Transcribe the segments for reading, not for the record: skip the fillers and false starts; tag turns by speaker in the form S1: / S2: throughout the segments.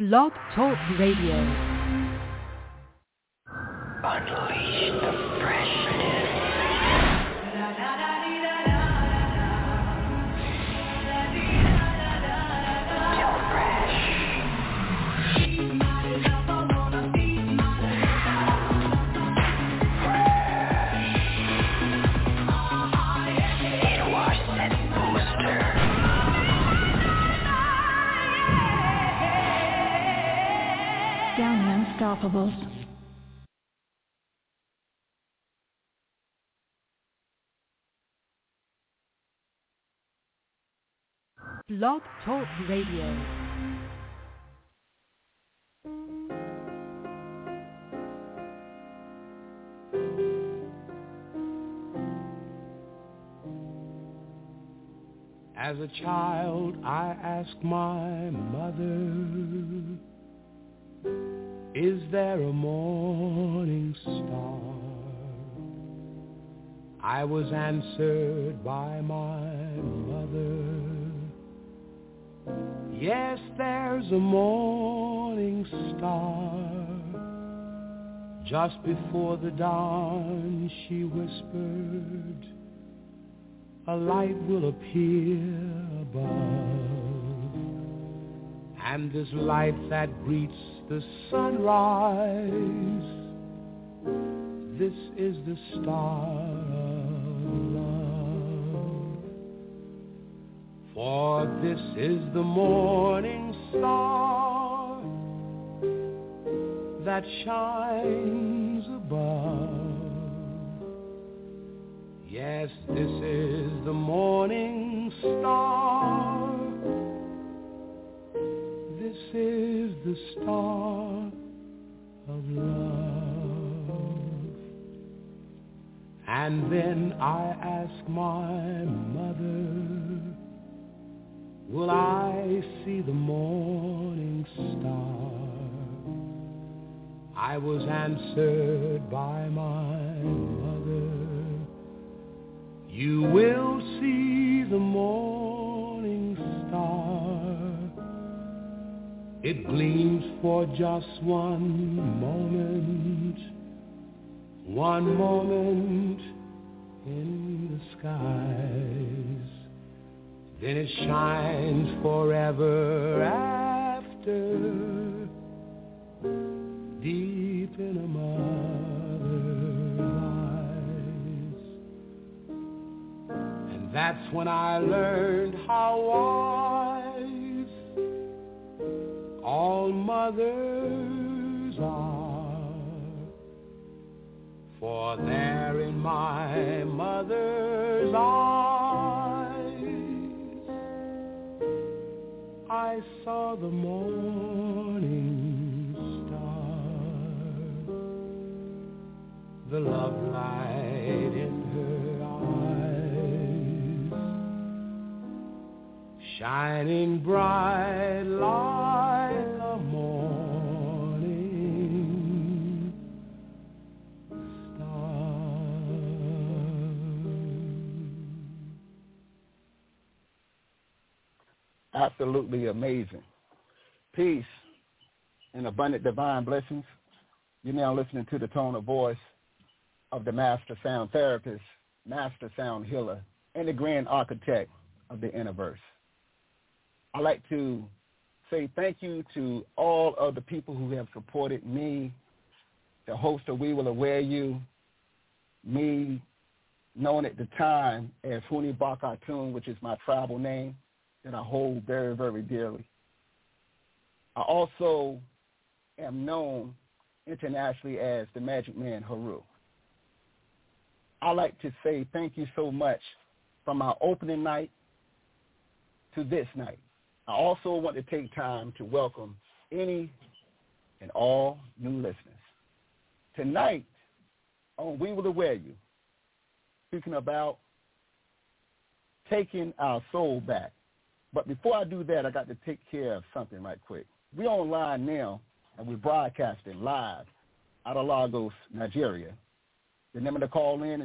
S1: Blog Talk Radio.
S2: Unleash the freshness. Still fresh. It was that booster.
S1: Down the Unstoppables. Blog Talk Radio.
S3: As a child, I asked my mother, is there a morning star? I was answered by my mother, yes, there's a morning star. Just before the dawn, she whispered, a light will appear above, and this light that greets the sunrise, this is the star of love. For this is the morning star that shines above. Yes, this is the morning star. This is the star of love. And then I ask my mother, will I see the morning star? I was answered by my mother, you will see the morning star. It gleams for just one moment in the skies. Then it shines forever after, deep in a mother's eyes. That's when I learned how wise all mothers are. For there in my mother's eyes, I saw the morning star, the love light in her eyes, shining bright like a morning star.
S4: Absolutely amazing. Peace and abundant divine blessings. You're now listening to the tone of voice of the Master Sound Therapist, Master Sound Healer, and the Grand Architect of the Universe. I'd like to say thank you to all of the people who have supported me, the host of We Will Aware You, me known at the time as Huni Bakatun, which is my tribal name that I hold very, very dearly. I also am known internationally as the Magic Man Haru. I'd like to say thank you so much from our opening night to this night. I also want to take time to welcome any and all new listeners. Tonight on We Will Aware You, speaking about taking our soul back. But before I do that, I got to take care of something right quick. We're online now, and we're broadcasting live out of Lagos, Nigeria. The number to call in is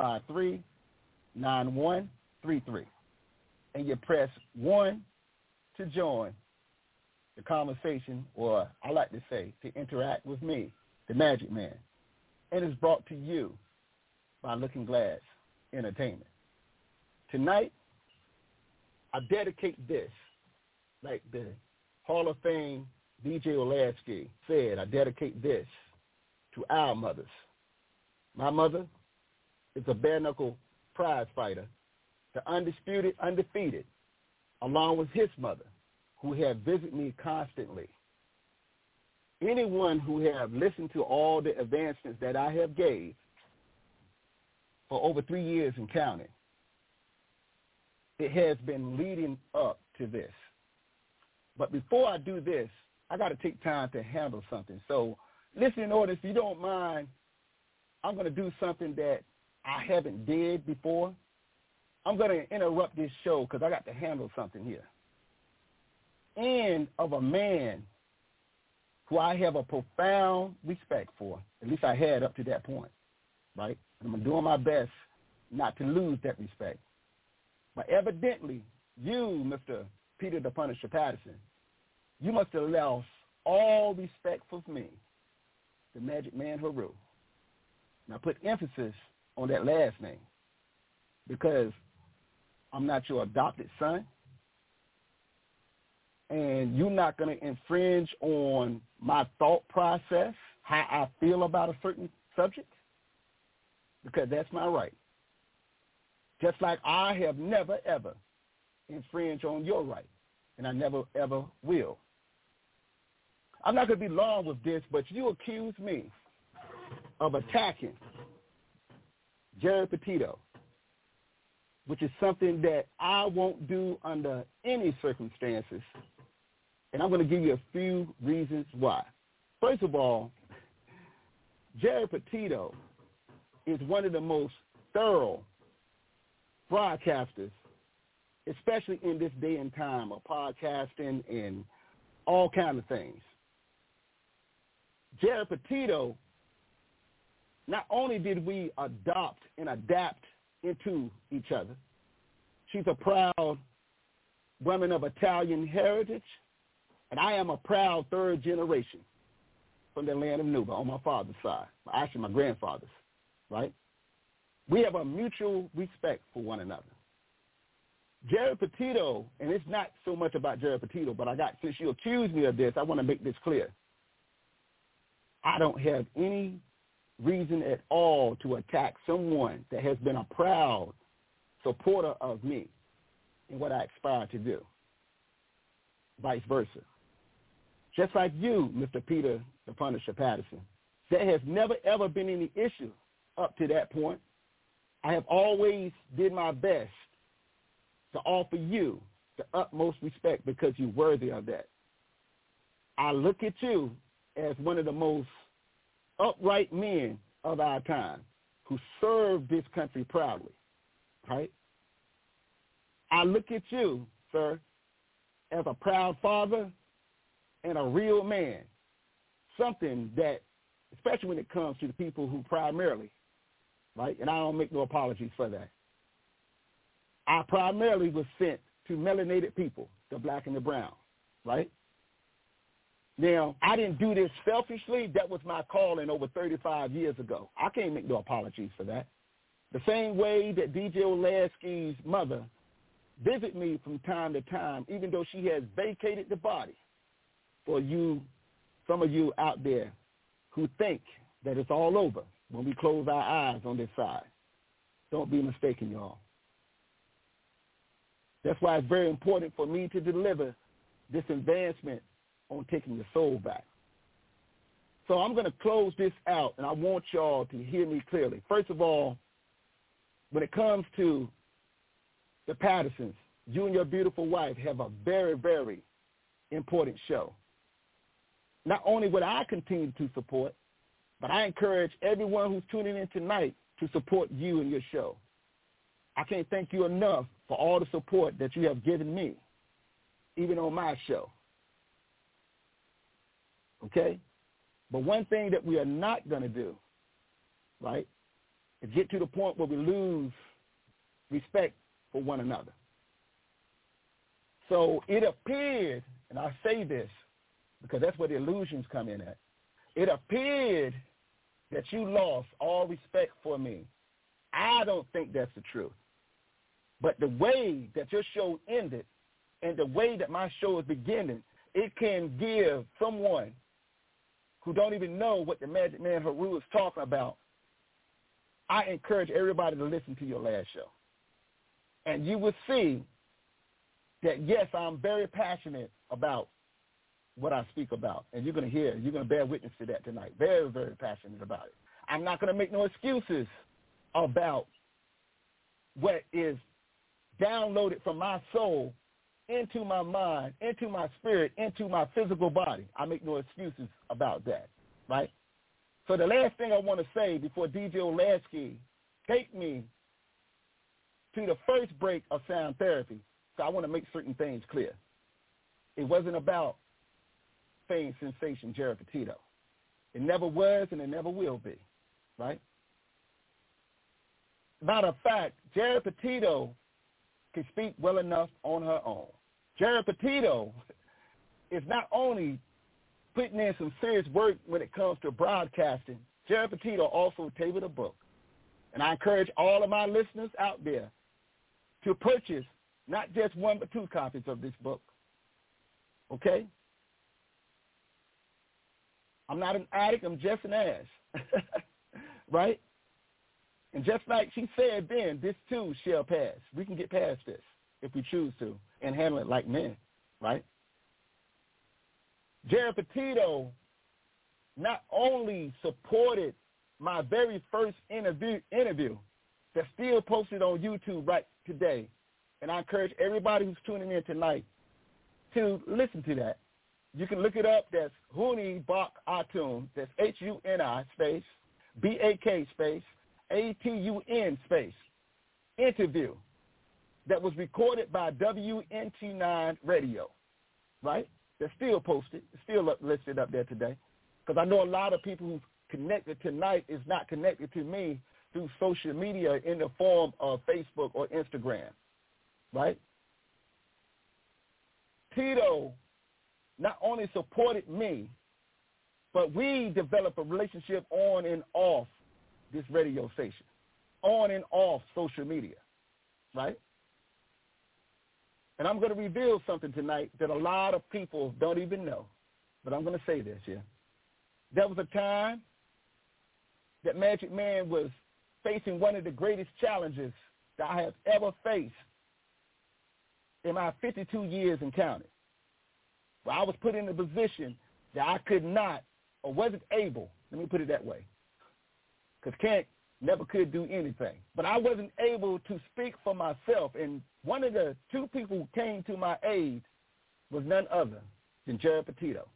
S4: 516-453-9133. And you press 1 to join the conversation, or I like to say, to interact with me, the Magic Man, and it's brought to you by Looking Glass Entertainment. Tonight, I dedicate this, like the Hall of Fame DJ Olasky said, I dedicate this to our mothers. My mother is a bare-knuckle prize fighter, the undisputed, undefeated, along with his mother, who have visited me constantly. Anyone who have listened to all the advancements that I have gave for over 3 years and counting, it has been leading up to this. But before I do this, I got to take time to handle something. So listening audience, if you don't mind, I'm going to do something that I haven't did before. I'm going to interrupt this show because I got to handle something here. And of a man who I have a profound respect for, at least I had up to that point, right? And I'm doing my best not to lose that respect. But evidently, you, Mr. Peter the Punisher Patterson, you must have lost all respect for me, the Magic Man Haru. Now put emphasis on that last name because I'm not your adopted son, and you're not going to infringe on my thought process, how I feel about a certain subject, because that's my right. Just like I have never, ever infringed on your right, and I never, ever will. I'm not going to be long with this, but you accuse me of attacking Jared Petito, which is something that I won't do under any circumstances. And I'm going to give you a few reasons why. First of all, Jared Petito is one of the most thorough broadcasters, especially in this day and time of podcasting and all kinds of things. Jared Petito, not only did we adopt and adapt into each other, she's a proud woman of Italian heritage, and I am a proud third generation from the land of Nuba on my father's side, actually my grandfather's, right? We have a mutual respect for one another. Jared Petito, and it's not so much about Jared Petito, but since you accused me of this, I want to make this clear. I don't have any reason at all to attack someone that has been a proud supporter of me and what I aspire to do. Vice versa. Just like you, Mr. Peter the Punisher Patterson, there has never, ever been any issue up to that point. I have always did my best to offer you the utmost respect because you're worthy of that. I look at you as one of the most upright men of our time who served this country proudly, right? I look at you, sir, as a proud father and a real man, something that, especially when it comes to the people who primarily, right, and I don't make no apologies for that, I primarily was sent to melanated people, the black and the brown, right? Now, I didn't do this selfishly. That was my calling over 35 years ago. I can't make no apologies for that. The same way that DJ Olasky's mother visit me from time to time, even though she has vacated the body. For you, some of you out there who think that it's all over when we close our eyes on this side, don't be mistaken, y'all. That's why it's very important for me to deliver this advancement on taking your soul back. So I'm going to close this out, and I want y'all to hear me clearly. First of all, when it comes to the Pattersons, you and your beautiful wife have a very, very important show. Not only would I continue to support, but I encourage everyone who's tuning in tonight to support you and your show. I can't thank you enough for all the support that you have given me, even on my show. Okay? But one thing that we are not going to do, right, is get to the point where we lose respect for one another. So it appeared, and I say this because that's where the illusions come in at. It appeared that you lost all respect for me. I don't think that's the truth. But the way that your show ended and the way that my show is beginning, it can give someone who don't even know what the Magic Man Heru is talking about. I encourage everybody to listen to your last show. And you will see that, yes, I'm very passionate about what I speak about. And you're going to hear, you're going to bear witness to that tonight. Very, very passionate about it. I'm not going to make no excuses about what is downloaded from my soul into my mind, into my spirit, into my physical body. I make no excuses about that, right? So the last thing I want to say before DJ Olasky take me to the first break of Sound Therapy, so I want to make certain things clear. It wasn't about fame, sensation, Jared Petito. It never was and it never will be, right? Matter of fact, Jared Petito can speak well enough on her own. Jared Petito is not only putting in some serious work when it comes to broadcasting, Jared Petito also tabled a book. And I encourage all of my listeners out there to purchase not just one but two copies of this book, okay? I'm not an addict, I'm just an ass, right? And just like she said then, this too shall pass. We can get past this if we choose to and handle it like men, right? Jared Petito not only supported my very first interview that's still posted on YouTube right today, and I encourage everybody who's tuning in tonight to listen to that. You can look it up. That's Huni Bak Atun. That's Huni space BAK space ATUN space interview that was recorded by WNT9 Radio, right? That's still posted, still listed up there today, because I know a lot of people who's connected tonight is not connected to me through social media in the form of Facebook or Instagram, right? Tito not only supported me, but we developed a relationship on and off this radio station, on and off social media, right? And I'm going to reveal something tonight that a lot of people don't even know, but I'm going to say this here. There was a time that Magic Man was facing one of the greatest challenges that I have ever faced in my 52 years in counting. Where I was put in a position that I could not or wasn't able, let me put it that way, because Kent never could do anything. But I wasn't able to speak for myself, and one of the two people who came to my aid was none other than Jared Petito.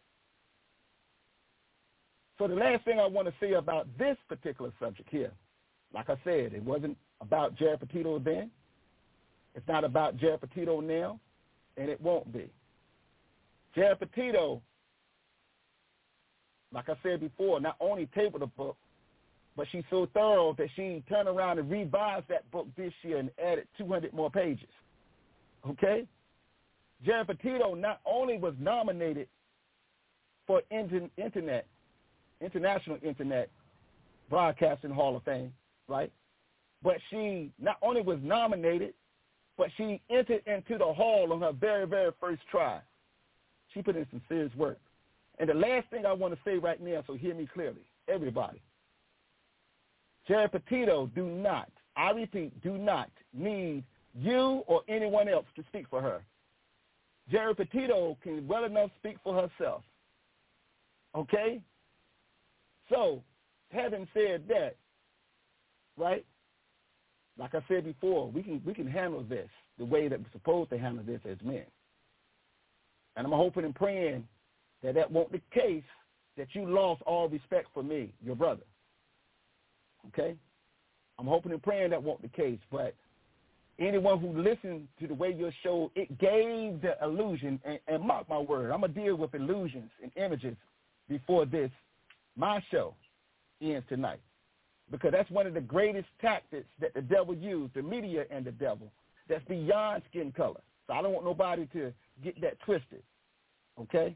S4: So the last thing I want to say about this particular subject here, like I said, it wasn't about Jared Petito then. It's not about Jared Petito now, and it won't be. Jared Petito, like I said before, not only tabled a book, but she's so thorough that she turned around and revised that book this year and added 200 more pages. Okay? Jared Petito not only was nominated for International Internet Broadcasting Hall of Fame, right? But she not only was nominated, but she entered into the hall on her very, very first try. She put in some serious work. And the last thing I want to say right now, so hear me clearly, everybody. Jared Petito do not, I repeat, do not need you or anyone else to speak for her. Jared Petito can well enough speak for herself. Okay? So, having said that, right, like I said before, we can handle this the way that we're supposed to handle this as men. And I'm hoping and praying that that won't be the case, that you lost all respect for me, your brother. Okay? I'm hoping and praying that won't be the case, but anyone who listened to the way your show, it gave the illusion, and mark my word, I'm going to deal with illusions and images before this, my show, ends tonight. Because that's one of the greatest tactics that the devil used, the media and the devil, that's beyond skin color. So I don't want nobody to get that twisted, okay?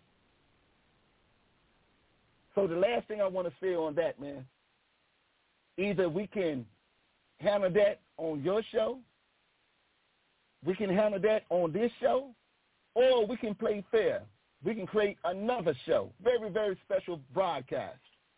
S4: So the last thing I want to say on that, man, either we can handle that on your show, we can handle that on this show, or we can play fair. We can create another show, very, very special broadcast,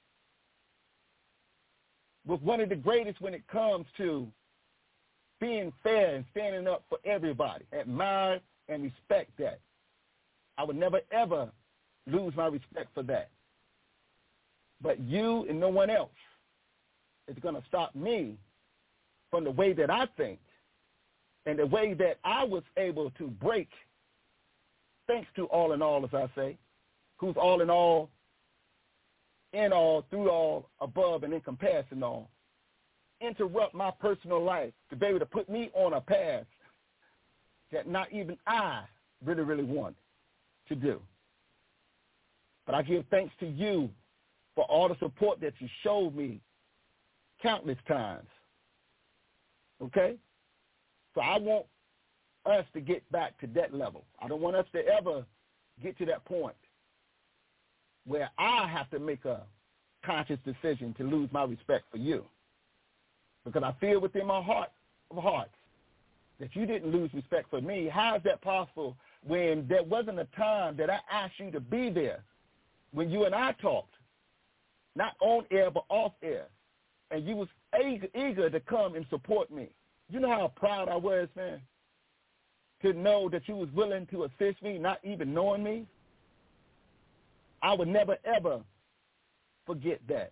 S4: with one of the greatest when it comes to being fair and standing up for everybody. Admire and respect that. I would never, ever lose my respect for that. But you and no one else is going to stop me from the way that I think and the way that I was able to break, thanks to all in all, as I say, who's all in all, through all, above, and encompassing all, interrupt my personal life to be able to put me on a path that not even I really, really want to do. But I give thanks to you for all the support that you showed me countless times, okay? So I want us to get back to that level. I don't want us to ever get to that point where I have to make a conscious decision to lose my respect for you. Because I feel within my heart of hearts that you didn't lose respect for me. How is that possible when there wasn't a time that I asked you to be there when you and I talked, not on air but off air, and you was eager to come and support me? You know how proud I was, man, to know that you was willing to assist me, not even knowing me? I would never, ever forget that.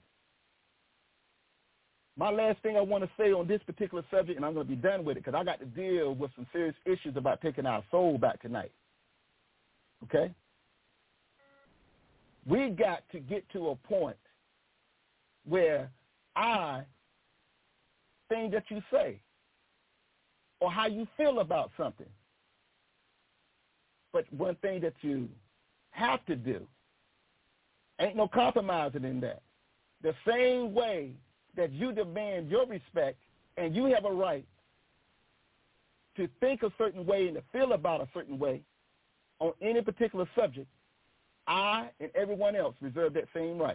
S4: My last thing I want to say on this particular subject, and I'm going to be done with it because I got to deal with some serious issues about taking our soul back tonight, okay? We got to get to a point where thing that you say or how you feel about something, but one thing that you have to do, ain't no compromising in that. The same way that you demand your respect and you have a right to think a certain way and to feel about a certain way on any particular subject, I and everyone else reserve that same right,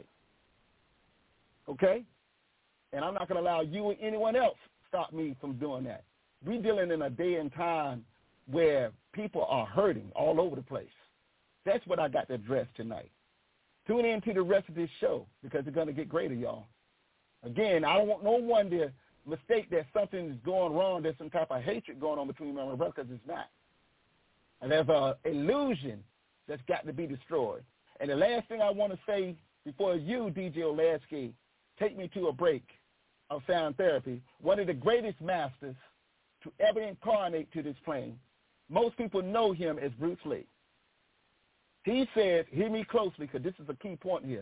S4: okay? And I'm not going to allow you or anyone else stop me from doing that. We're dealing in a day and time where people are hurting all over the place. That's what I got to address tonight. Tune in to the rest of this show because it's going to get greater, y'all. Again, I don't want no one to mistake that something is going wrong, there's some type of hatred going on between me and my brother, because it's not. And there's an illusion that's got to be destroyed. And the last thing I want to say before you, DJ Olasky, take me to a break of sound therapy, one of the greatest masters to ever incarnate to this plane. Most people know him as Bruce Lee. He says, hear me closely because this is a key point here.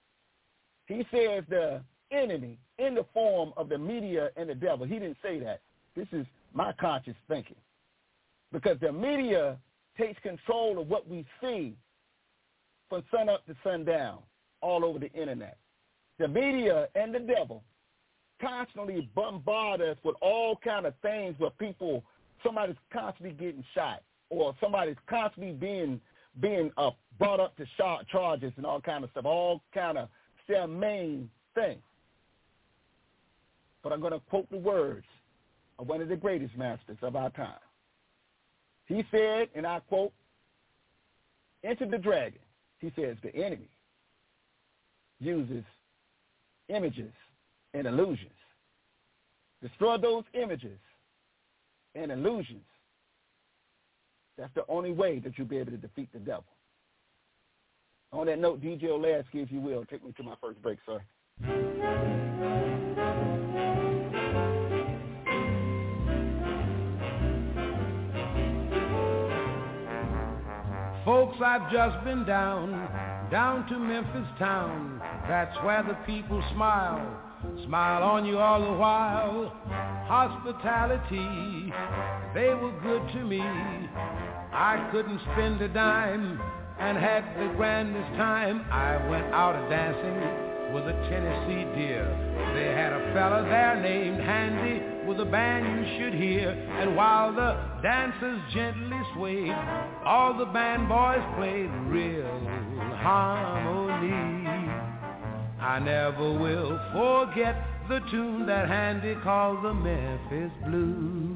S4: He says the enemy in the form of the media and the devil. He didn't say that. This is my conscious thinking. Because the media takes control of what we see from sun up to sundown all over the internet. The media and the devil constantly bombard us with all kind of things where somebody's constantly getting shot or somebody's constantly being brought up to charges and all kind of stuff, all kind of their main thing. But I'm going to quote the words of one of the greatest masters of our time. He said, and I quote, "Enter the Dragon," he says, the enemy uses images and illusions. Destroy those images and illusions. That's the only way that you'll be able to defeat the devil. On that note, DJ Olasky, if you will, take me to my first break, sir.
S3: Folks, I've just been down to Memphis town. That's where the people smile on you all the while. Hospitality, they were good to me. I couldn't spend a dime and had the grandest time. I went out a dancing was a Tennessee deer. They had a fella there named Handy with a band you should hear. And while the dancers gently swayed, all the band boys played real harmony. I never will forget the tune that Handy called the Memphis Blues.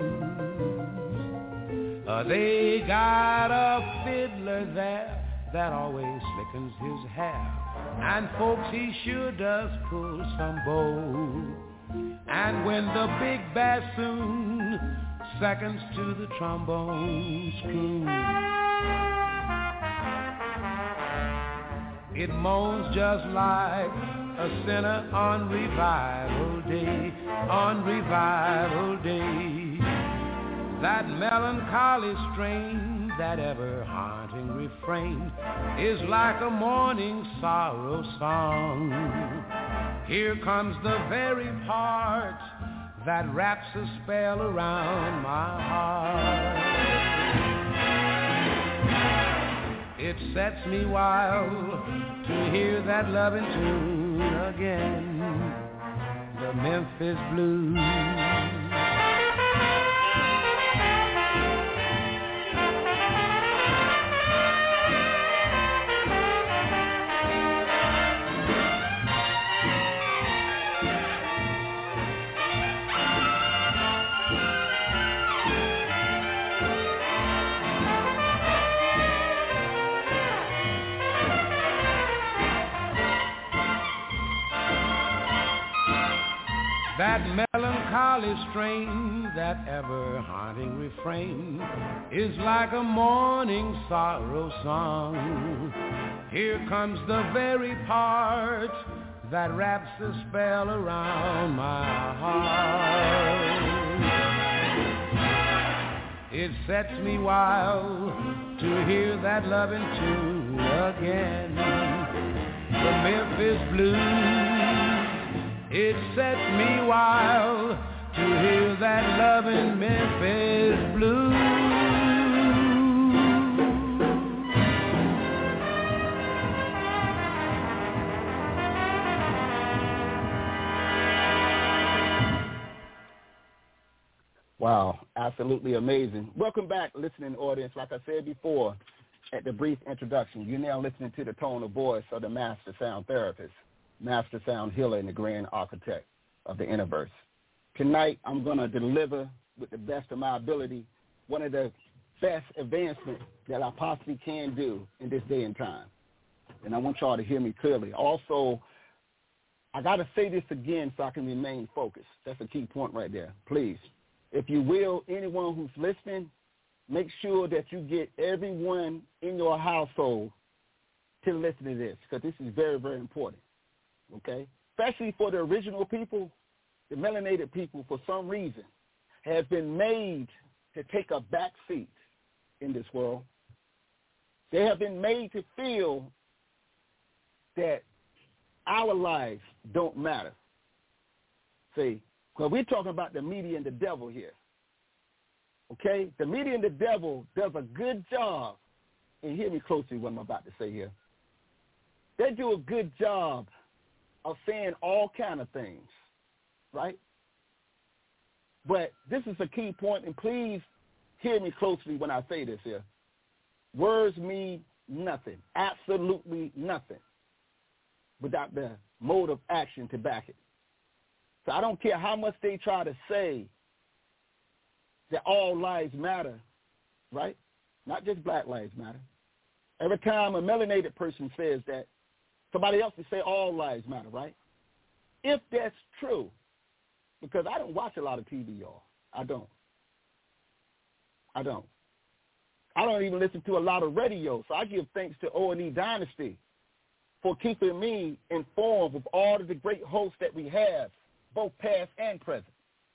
S3: They got a fiddler there that always slickens his hair, and folks, he sure does pull some bow. And when the big bassoon seconds to the trombone's croon, it moans just like a sinner on revival day, on revival day. That melancholy strain, that ever-haunting refrain, is like a morning sorrow song. Here comes the very part that wraps a spell around my heart. It sets me wild to hear that loving tune again, the Memphis Blues. That melancholy strain, that ever-haunting refrain, is like a morning sorrow song. Here comes the very part that wraps a spell around my heart. It sets me wild to hear that loving tune again, the Memphis Blues. It sets me wild to hear that loving Memphis Blues.
S4: Wow, absolutely amazing. Welcome back, listening audience. Like I said before at the brief introduction, you're now listening to the tone of voice of the Master Sound Therapist, Master Sound Healer, and the Grand Architect of the Universe. Tonight, I'm going to deliver with the best of my ability one of the best advancements that I possibly can do in this day and time. And I want y'all to hear me clearly. Also, I got to say this again so I can remain focused. That's a key point right there. Please, if you will, anyone who's listening, make sure that you get everyone in your household to listen to this, because this is very, very important. Okay, especially for the original people, the melanated people, for some reason, have been made to take a back seat in this world. They have been made to feel that our lives don't matter. See, because we're talking about the media and the devil here. Okay, the media and the devil does a good job, and hear me closely what I'm about to say here. They do a good job of saying all kind of things, right? But this is a key point, and please hear me closely when I say this here. Words mean nothing, absolutely nothing, without the mode of action to back it. So I don't care how much they try to say that all lives matter, right? Not just black lives matter. Every time a melanated person says that, somebody else will say all lives matter, right? If that's true, because I don't watch a lot of TV, y'all. I don't. I don't even listen to a lot of radio, so I give thanks to O&E Dynasty for keeping me informed of all of the great hosts that we have, both past and present,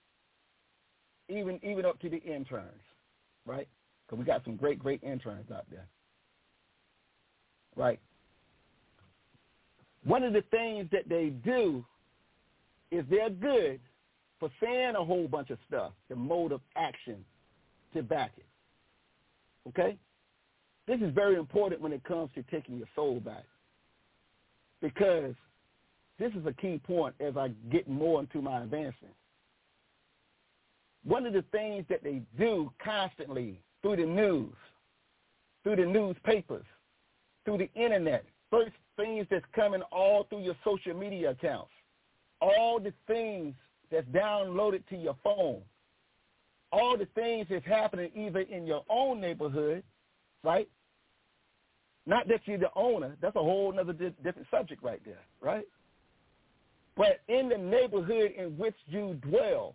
S4: even up to the interns, right? Because we got some great, great interns out there, right? One of the things that they do is they're good for saying a whole bunch of stuff, the mode of action to back it. Okay? This is very important when it comes to taking your soul back, because this is a key point as I get more into my advancement. One of the things that they do constantly through the news, through the newspapers, through the internet, first things that's coming all through your social media accounts, all the things that's downloaded to your phone, all the things that's happening either in your own neighborhood, right? Not that you're the owner. That's a whole other different subject right there, right? But in the neighborhood in which you dwell,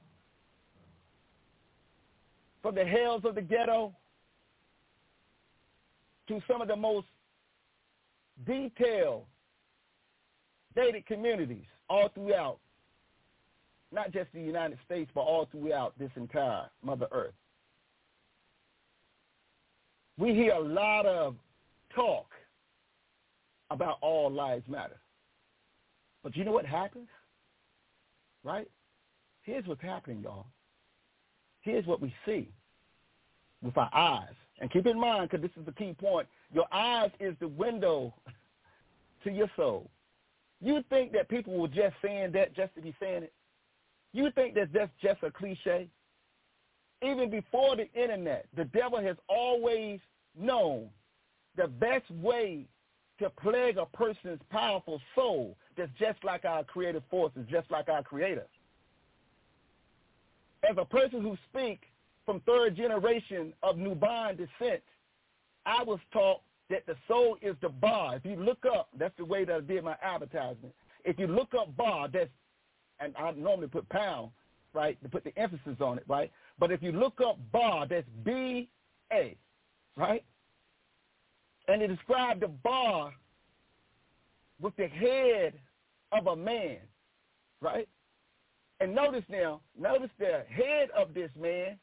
S4: from the hells of the ghetto to some of the most detailed, gated communities all throughout, not just the United States, but all throughout this entire Mother Earth. We hear a lot of talk about all lives matter. But you know what happens? Right? Here's what's happening, y'all. Here's what we see with our eyes. And keep in mind, because this is the key point, your eyes is the window to your soul. You think that people were just saying that just to be saying it? You think that that's just a cliche? Even before the internet, the devil has always known the best way to plague a person's powerful soul that's just like our creative forces, just like our Creator. As a person who speaks from third generation of Nubian descent, I was taught that the soul is the bar. If you look up, that's the way that I did my advertisement. If you look up bar, that's, and I normally put pound, right, to put the emphasis on it, right? But if you look up bar, that's B-A, right? And it described the bar with the head of a man, right? And notice now, notice the head of this man,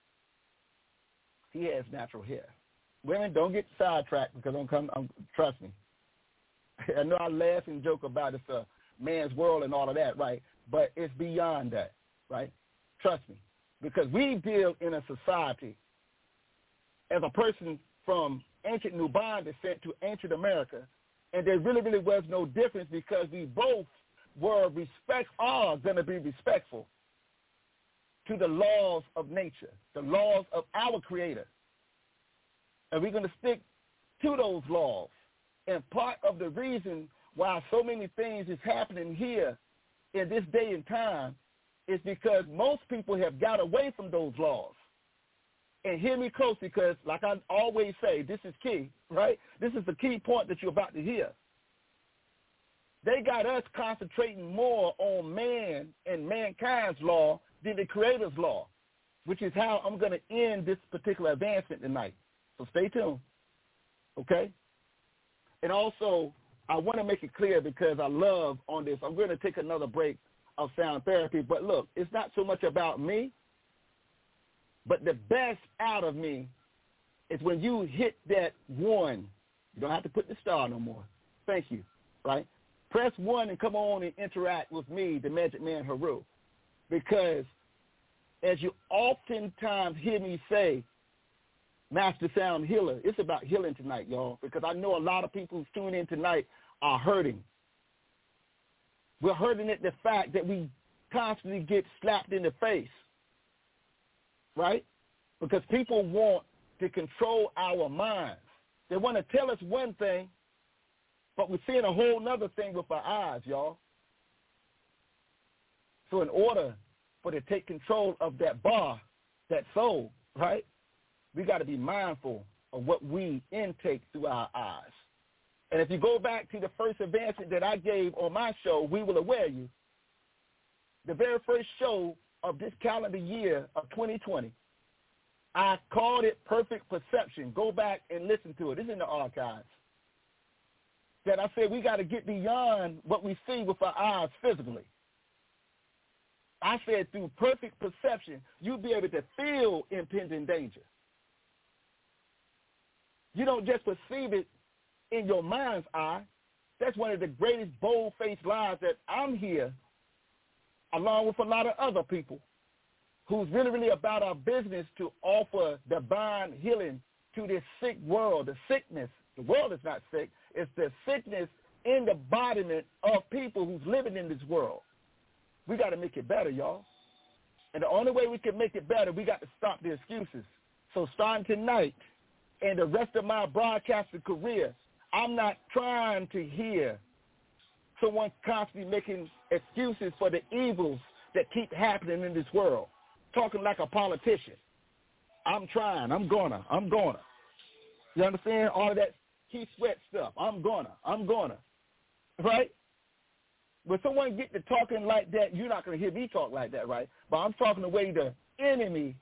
S4: he has natural hair. Women, don't get sidetracked because trust me. I know I laugh and joke about it's a man's world and all of that, right? But it's beyond that, right? Trust me. Because we deal in a society as a person from ancient Nubian descent to ancient America, and there really, really was no difference because we both are going to be respectful to the laws of nature, the laws of our Creator. And we're going to stick to those laws. And part of the reason why so many things is happening here in this day and time is because most people have got away from those laws. And hear me close because, like I always say, this is key, right? This is the key point that you're about to hear. They got us concentrating more on man and mankind's law than the Creator's law, which is how I'm going to end this particular advancement tonight. So stay tuned, okay? And also, I want to make it clear because I love on this. I'm going to take another break of sound therapy. But look, it's not so much about me, but the best out of me is when you hit that one. You don't have to put the star no more. Thank you, right? Press 1 and come on and interact with me, the Magic Man Haru. Because as you oftentimes hear me say, Master Sound Healer, it's about healing tonight, y'all, because I know a lot of people who's tuning in tonight are hurting. We're hurting at the fact that we constantly get slapped in the face, right? Because people want to control our minds. They want to tell us one thing, but we're seeing a whole nother thing with our eyes, y'all. So in order for to take control of that bar, that soul, right, we got to be mindful of what we intake through our eyes. And if you go back to the first advancement that I gave on my show, We Will Aware You, the very first show of this calendar year of 2020, I called it Perfect Perception. Go back and listen to it. It's in the archives. That I said we got to get beyond what we see with our eyes physically. I said through perfect perception, you'll be able to feel impending danger. You don't just perceive it in your mind's eye. That's one of the greatest bold-faced lies that I'm here, along with a lot of other people, who's really, really about our business to offer divine healing to this sick world, the sickness. The world is not sick. It's the sickness in the embodiment of people who's living in this world. We got to make it better, y'all. And the only way we can make it better, we got to stop the excuses. So starting tonight and the rest of my broadcasting career, I'm not trying to hear someone constantly making excuses for the evils that keep happening in this world, talking like a politician. I'm trying. I'm gonna. You understand? All of that Keith Sweat stuff. I'm gonna. Right? When someone get to talking like that, you're not going to hear me talk like that, right? But I'm talking the way the enemy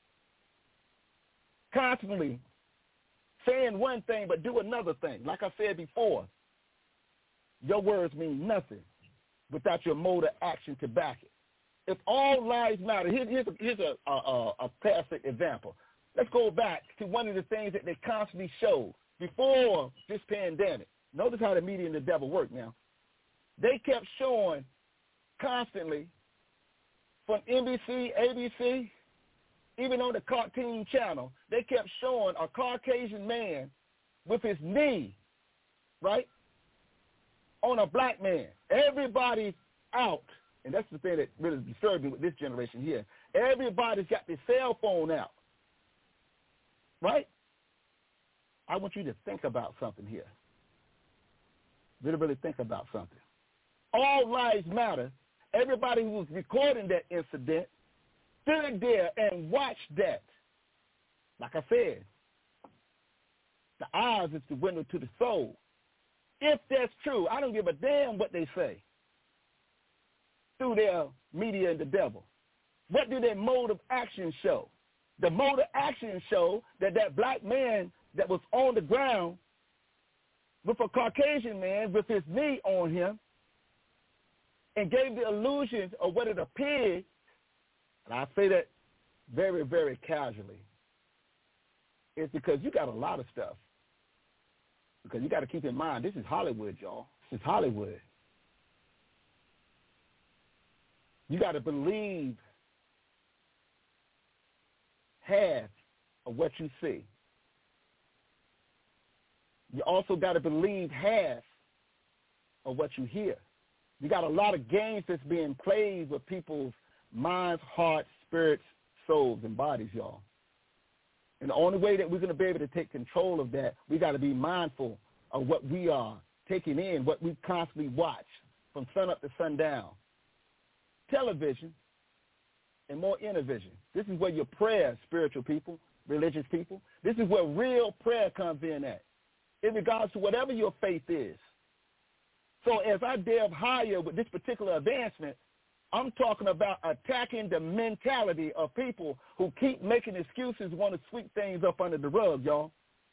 S4: constantly saying one thing but do another thing. Like I said before, your words mean nothing without your mode of action to back it. If all lives matter, here's a classic example. Let's go back to one of the things that they constantly showed before this pandemic. Notice how the media and the devil work now. They kept showing constantly from NBC, ABC, even on the cartoon channel, they kept showing a Caucasian man with his knee, right, on a black man. Everybody's out, and that's the thing that really disturbed me with this generation here. Everybody's got their cell phone out, right? I want you to think about something here. Really think about something. All lives matter. Everybody who was recording that incident stood there and watched that. Like I said, the eyes is the window to the soul. If that's true, I don't give a damn what they say through their media and the devil. What do their mode of action show? The mode of action show that black man that was on the ground with a Caucasian man with his knee on him and gave the illusion of what it appeared, and I say that very, very casually, is because you got a lot of stuff. Because you got to keep in mind, this is Hollywood, y'all. This is Hollywood. You got to believe half of what you see. You also got to believe half of what you hear. You got a lot of games that's being played with people's minds, hearts, spirits, souls, and bodies, y'all. And the only way that we're going to be able to take control of that, we got to be mindful of what we are taking in, what we constantly watch from sun up to sundown. Television and more intervision. This is where your prayer, spiritual people, religious people, this is where real prayer comes in at, in regards to whatever your faith is. So as I delve higher with this particular advancement, I'm talking about attacking the mentality of people who keep making excuses, want to sweep things up under the rug, y'all.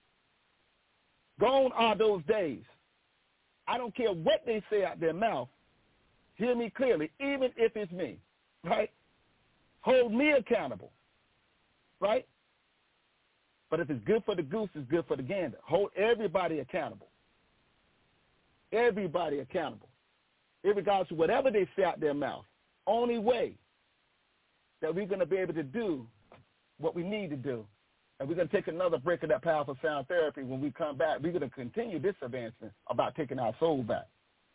S4: Gone are those days. I don't care what they say out their mouth. Hear me clearly, even if it's me, right? Hold me accountable, right? But if it's good for the goose, it's good for the gander. Hold everybody accountable. Everybody accountable in regards to whatever they say out their mouth. Only way that we're going to be able to do what we need to do. And we're going to take another break of that powerful sound therapy. When we come back, we're going to continue this advancement about taking our soul back.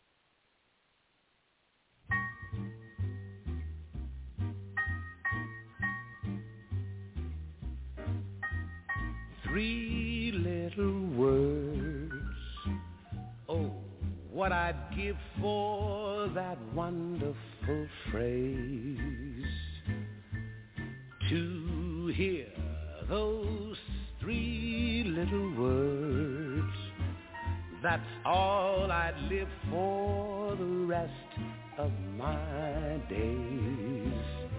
S3: Three little words. Oh, what I'd give for that wonderful phrase. To hear those three little words. That's all I'd live for the rest of my days.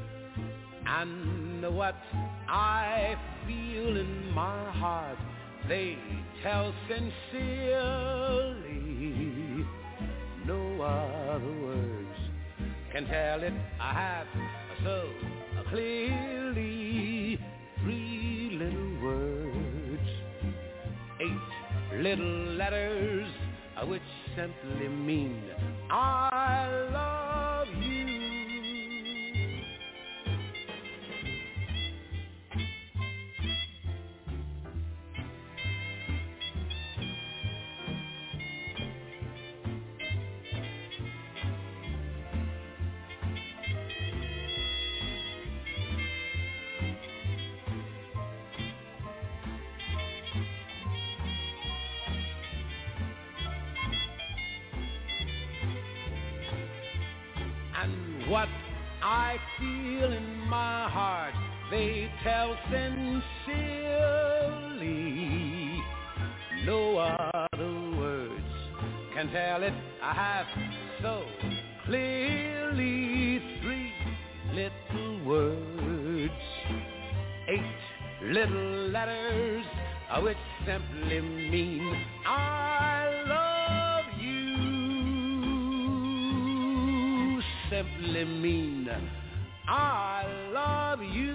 S3: And what I feel in my heart, they tell sincerely. No other words can tell it half so clearly. Three little words, 8 little letters, which simply mean I love you. What I feel in my heart, they tell sincerely. No other words can tell it half so clearly. 3 little words, 8 little letters, which simply mean I love you. Simply mean I love you.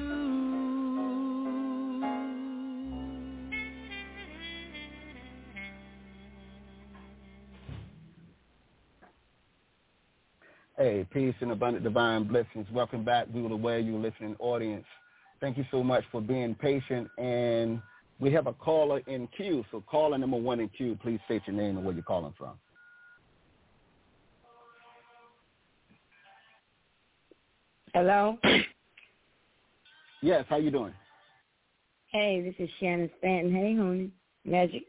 S4: Hey, peace and abundant divine blessings. Welcome back. We will aware you listening audience. Thank you so much for being patient. And we have a caller in queue. So caller number 1 in queue, please state your name and where you're calling from.
S5: Hello?
S4: Yes, how you doing?
S5: Hey, this is Shannon Stanton. Hey, honey. Magic.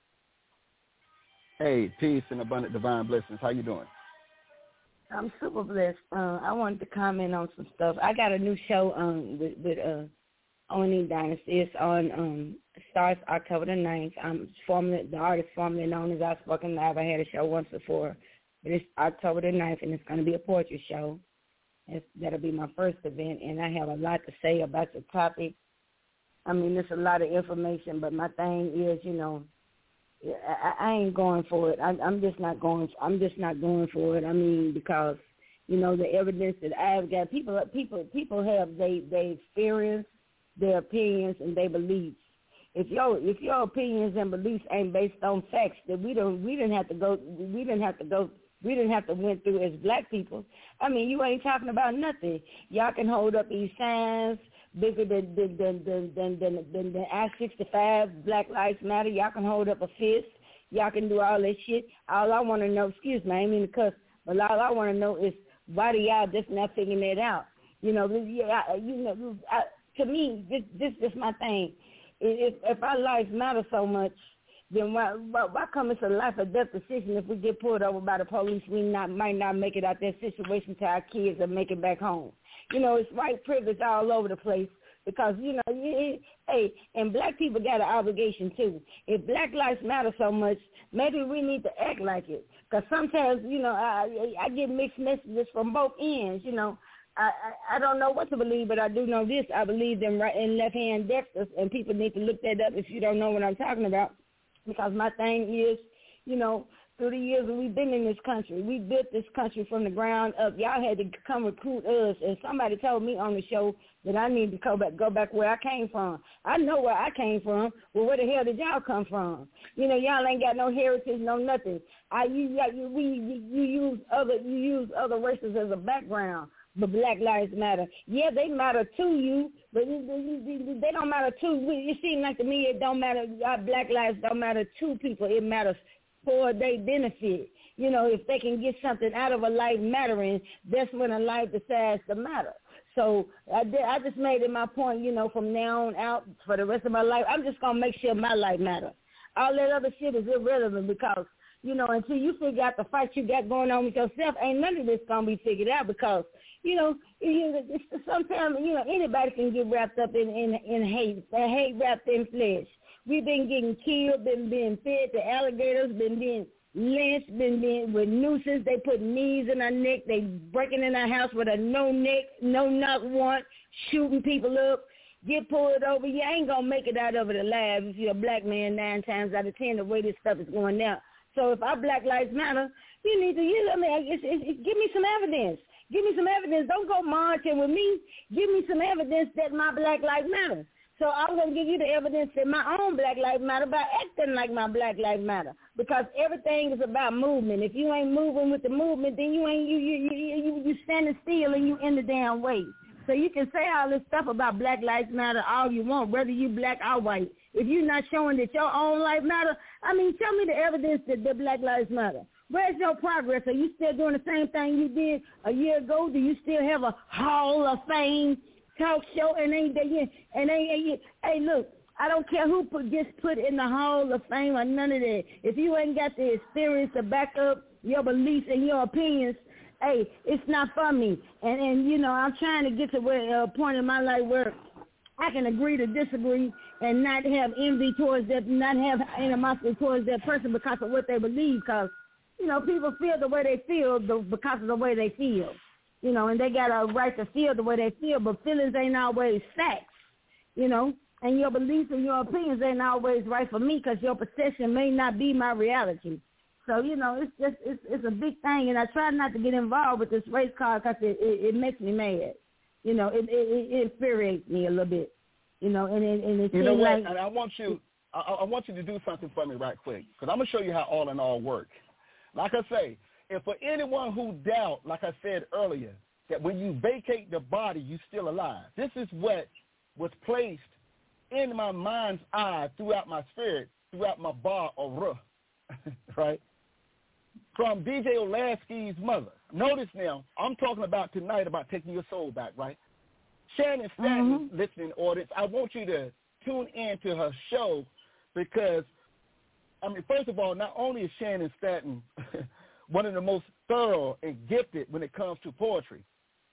S4: Hey, peace and abundant divine blessings. How you doing?
S5: I'm super blessed. I wanted to comment on some stuff. I got a new show with Oni Dynasty. It's on starts October the 9th. I'm the artist formerly known as Outspoken Live. I had a show once before, but it's October the 9th, and it's going to be a poetry show. That'll be my first event, and I have a lot to say about the topic. I mean, there's a lot of information, but my thing is, you know, I ain't going for it. I'm just not going for it. I mean, because, you know, the evidence that I've got, people have they experience, their opinions, and their beliefs. If your opinions and beliefs ain't based on facts, then we didn't have to went through as black people. I mean, you ain't talking about nothing. Y'all can hold up these signs bigger than the I-65, Black Lives Matter. Y'all can hold up a fist. Y'all can do all that shit. All I want to know, excuse me, I ain't mean to cuss, but all I want to know is why do y'all just not figuring that out? You know, to me, this is my thing. If our lives matter so much, then why come it's a life or death decision? If we get pulled over by the police, we might not make it out that situation to our kids or make it back home. You know, it's white privilege all over the place because, you know, hey, and black people got an obligation too. If Black Lives Matter so much, maybe we need to act like it. Because sometimes, you know, I get mixed messages from both ends, you know. I don't know what to believe, but I do know this. I believe in right and left-hand dexters, and people need to look that up if you don't know what I'm talking about. Because my thing is, you know, through the years that we've been in this country, we built this country from the ground up. Y'all had to come recruit us, and somebody told me on the show that I need to go back where I came from. I know where I came from. Well, where the hell did y'all come from? You know, y'all ain't got no heritage, no nothing. You use other races as a background. But Black Lives Matter. Yeah, they matter to you, but they don't matter to you. It seems like to me it don't matter. Black lives don't matter to people. It matters for their benefit. You know, if they can get something out of a life mattering, that's when a life decides to matter. So I just made it my point, you know, from now on out for the rest of my life, I'm just going to make sure my life matters. All that other shit is irrelevant because, you know, until you figure out the fight you got going on with yourself, ain't none of this going to be figured out because, you know, sometimes, you know, anybody can get wrapped up in hate, hate wrapped in flesh. We've been getting killed, been being fed to alligators, been being lynched, been being with nooses. They put knees in our neck. They breaking in our house with a no neck, no knock warrant, shooting people up. Get pulled over. You ain't going to make it out of it alive if you're a black man 9 times out of 10 the way this stuff is going down. So if our Black Lives Matter, you need to, give me some evidence. Give me some evidence. Don't go marching with me. Give me some evidence that my Black Lives Matter. So I'm going to give you the evidence that my own Black Lives Matter by acting like my Black Lives Matter because everything is about movement. If you ain't moving with the movement, then you standing still and you in the damn way. So you can say all this stuff about Black Lives Matter all you want, whether you black or white. If you're not showing that your own life matter, I mean, tell me the evidence that the Black Lives Matter. Where's your progress? Are you still doing the same thing you did a year ago? Do you still have a Hall of Fame talk show? Hey, look, I don't care who gets put in the Hall of Fame or none of that. If you ain't got the experience to back up your beliefs and your opinions, hey, it's not for me. And you know, I'm trying to get to a point in my life where I can agree to disagree and not have envy towards that, not have animosity towards that person because of what they believe. Because, you know, people feel the way they feel because of the way they feel. You know, and they got a right to feel the way they feel, but feelings ain't always facts, you know. And your beliefs and your opinions ain't always right for me because your perception may not be my reality. So, you know, it's a big thing, and I try not to get involved with this race car because it makes me mad. You know, it infuriates me a little bit. You know, and it
S4: you know what?
S5: like,
S4: and I want you to do something for me right quick because I'm gonna show you how all in all work. Like I say, if for anyone who doubt, like I said earlier, that when you vacate the body, you're still alive. This is what was placed in my mind's eye, throughout my spirit, throughout my bar or ruh, right? From DJ Olasky's mother. Notice now, I'm talking about tonight about taking your soul back, right? Shannon Stanton, listening audience, I want you to tune in to her show because, I mean, first of all, not only is Shannon Stanton one of the most thorough and gifted when it comes to poetry,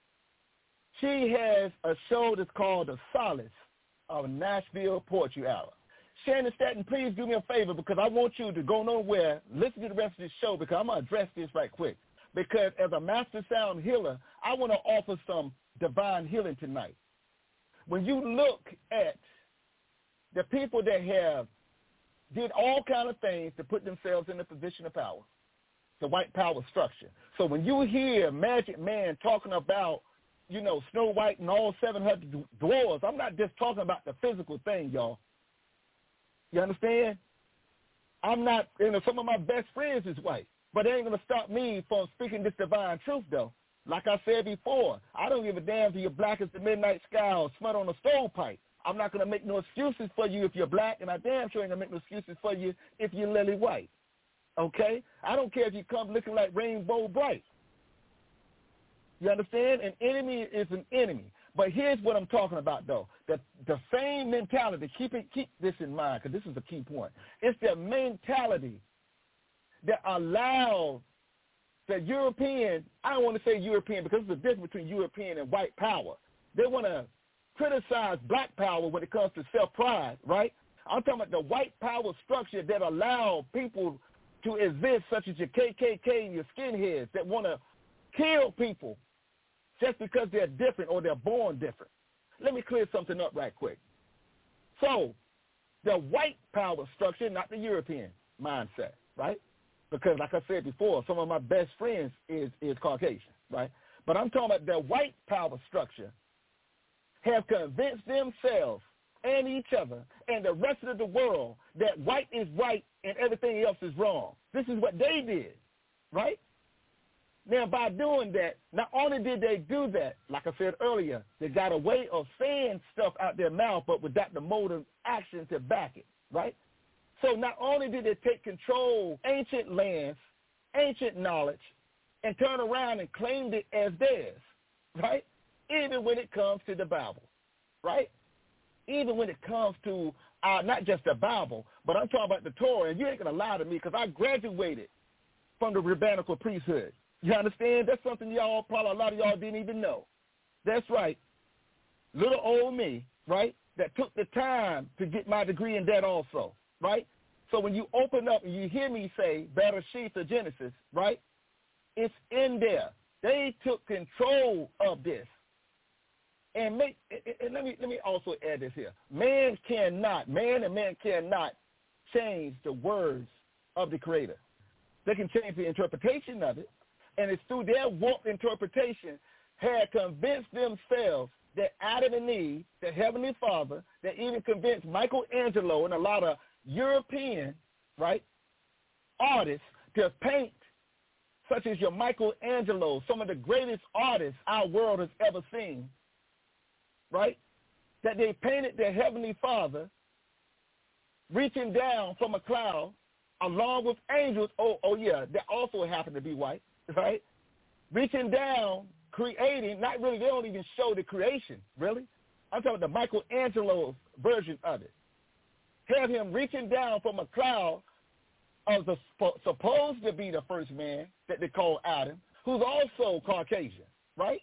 S4: she has a show that's called The Solace of Nashville Poetry Hour. Shannon Stanton, please do me a favor because I want you to go nowhere, listen to the rest of this show because I'm going to address this right quick. Because as a master sound healer, I want to offer some divine healing tonight. When you look at the people that have did all kind of things to put themselves in a position of power, the white power structure. So when you hear Magic Man talking about, you know, Snow White and all 700 dwarves, I'm not just talking about the physical thing, y'all. You understand? I'm not, you know, some of my best friends is white, but it ain't going to stop me from speaking this divine truth, though. Like I said before, I don't give a damn if you're black as the midnight sky or smut on a stovepipe. I'm not going to make no excuses for you if you're black, and I damn sure ain't going to make no excuses for you if you're lily white. Okay? I don't care if you come looking like Rainbow Bright. You understand? An enemy is an enemy. But here's what I'm talking about, though. The same mentality, keep this in mind, because this is a key point. It's the mentality that allows the European, I don't want to say European because there's a difference between European and white power. They want to criticize black power when it comes to self-pride, right? I'm talking about the white power structure that allow people to exist, such as your KKK and your skinheads that want to kill people just because they're different or they're born different. Let me clear something up right quick. So the white power structure, not the European mindset, right? Because like I said before, some of my best friends is Caucasian, right? But I'm talking about the white power structure have convinced themselves and each other and the rest of the world that white is right and everything else is wrong. This is what they did, right? Now, by doing that, not only did they do that, like I said earlier, they got a way of saying stuff out their mouth, but without the motive action to back it, right? So not only did they take control of ancient lands, ancient knowledge, and turn around and claimed it as theirs, right? Even when it comes to the Bible, right? Even when it comes to not just the Bible, but I'm talking about the Torah, and you ain't going to lie to me because I graduated from the rabbinical priesthood. You understand? That's something y'all, probably a lot of y'all didn't even know. That's right. Little old me, right, that took the time to get my degree in that also, right? So when you open up and you hear me say Bereshith or Genesis, right, it's in there. They took control of this. And let me also add this here. Man and man cannot change the words of the Creator. They can change the interpretation of it. And it's through their warped interpretation had convinced themselves that Adam and Eve, the Heavenly Father, that even convinced Michelangelo and a lot of European, right, artists to paint, such as your Michelangelo, some of the greatest artists our world has ever seen, right, that they painted their Heavenly Father reaching down from a cloud along with angels, yeah, that also happen to be white, right, reaching down, creating, not really, they don't even show the creation, really. I'm talking about the Michelangelo's version of it. Have him reaching down from a cloud of the supposed to be the first man that they call Adam, who's also Caucasian, right?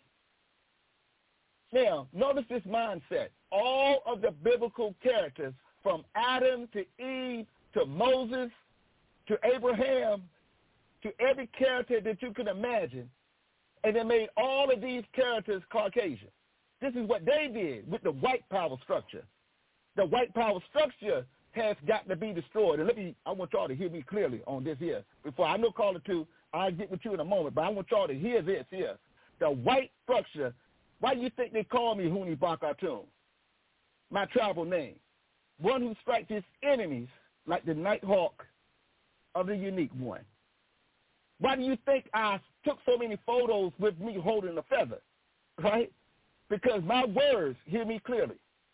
S4: Now, notice this mindset. All of the biblical characters, from Adam to Eve to Moses to Abraham to every character that you can imagine, and they made all of these characters Caucasian. This is what they did with the white power structure. The white power structure has got to be destroyed. And I want y'all to hear me clearly on this here. Before I know caller 2, I'll get with you in a moment, but I want y'all to hear this here. The white structure, why do you think they call me Huni Bakatun? My tribal name. One who strikes his enemies like the night hawk of the unique one. Why do you think I took so many photos with me holding a feather, right? Because my words, hear me clearly,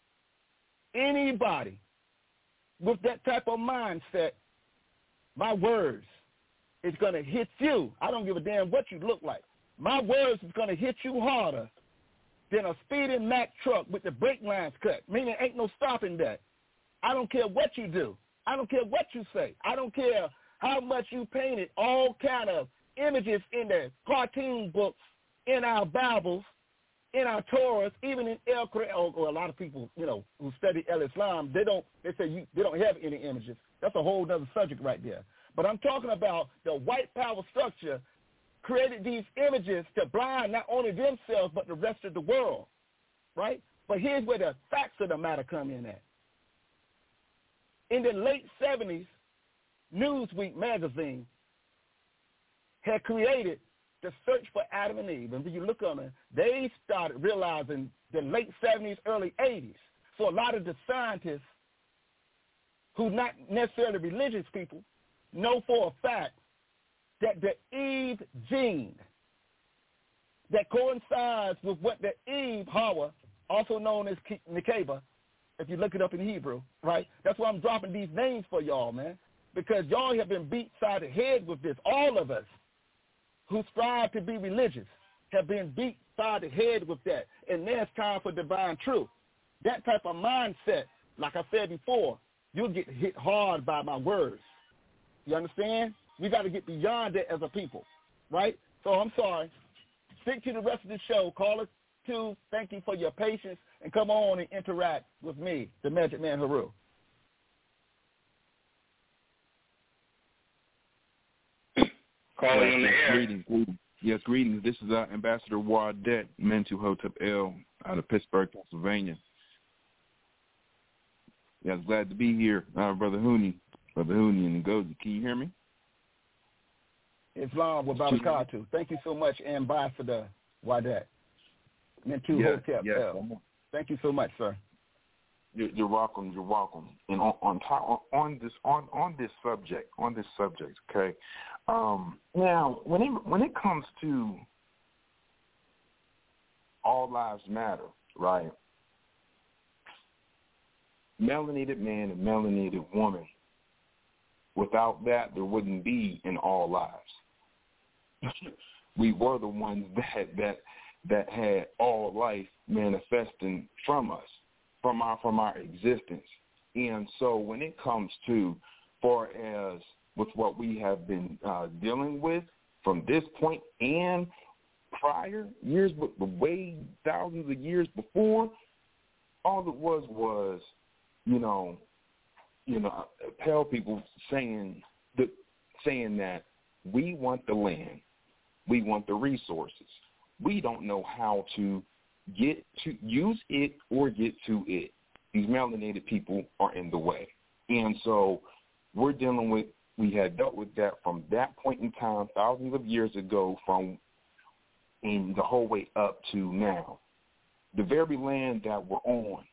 S4: anybody with that type of mindset, my words is going to hit you. I don't give a damn what you look like. My words is going to hit you harder than a speeding Mack truck with the brake lines cut, meaning ain't no stopping that. I don't care what you do. I don't care what you say. I don't care how much you painted all kind of images in the cartoon books, in our Bibles, in our Torahs, even in El Quran, or a lot of people, who study El Islam, they say they don't have any images. That's a whole other subject right there. But I'm talking about the white power structure created these images to blind not only themselves but the rest of the world, right? But here's where the facts of the matter come in at. In the late 70s, Newsweek magazine had created the search for Adam and Eve. And when you look on it, they started realizing the late 70s, early 80s. So a lot of the scientists who not necessarily religious people know for a fact that the Eve gene that coincides with what the Eve, Hawa, also known as Nekeba, if you look it up in Hebrew, right? That's why I'm dropping these names for y'all, man, because y'all have been beat side of head with this. All of us who strive to be religious have been beat side of head with that, and now it's time for divine truth. That type of mindset, like I said before, you'll get hit hard by my words. You understand? We got to get beyond that as a people, right? So I'm sorry. Stick to the rest of the show. Caller 2, thank you for your patience, and come on and interact with me, the Magic Man Haru.
S6: Calling on the air.
S7: Greetings. Yes, greetings. This is Ambassador Wadet Mentuhotep L out of Pittsburgh, Pennsylvania. Yes, glad to be here, Brother Huni and Ngozi. Can you hear me?
S4: Islam wa barakatuh. Thank you so much, Ambassador Wadet Mentuhotep L. Thank you so much, sir.
S7: You're welcome. You're welcome. And on this subject, okay. Now, when it comes to all lives matter, right? Melanated man and melanated woman. Without that, there wouldn't be an all lives. We were the ones that had all life manifesting from us, from our existence. And so when it comes to far as with what we have been dealing with from this point and prior years, but way thousands of years before, all it was Pale people saying that we want the land, we want the resources. We don't know how to get to use it or get to it. These melanated people are in the way. And so we had dealt with that from that point in time, thousands of years ago, and the whole way up to now. The very land that we're on,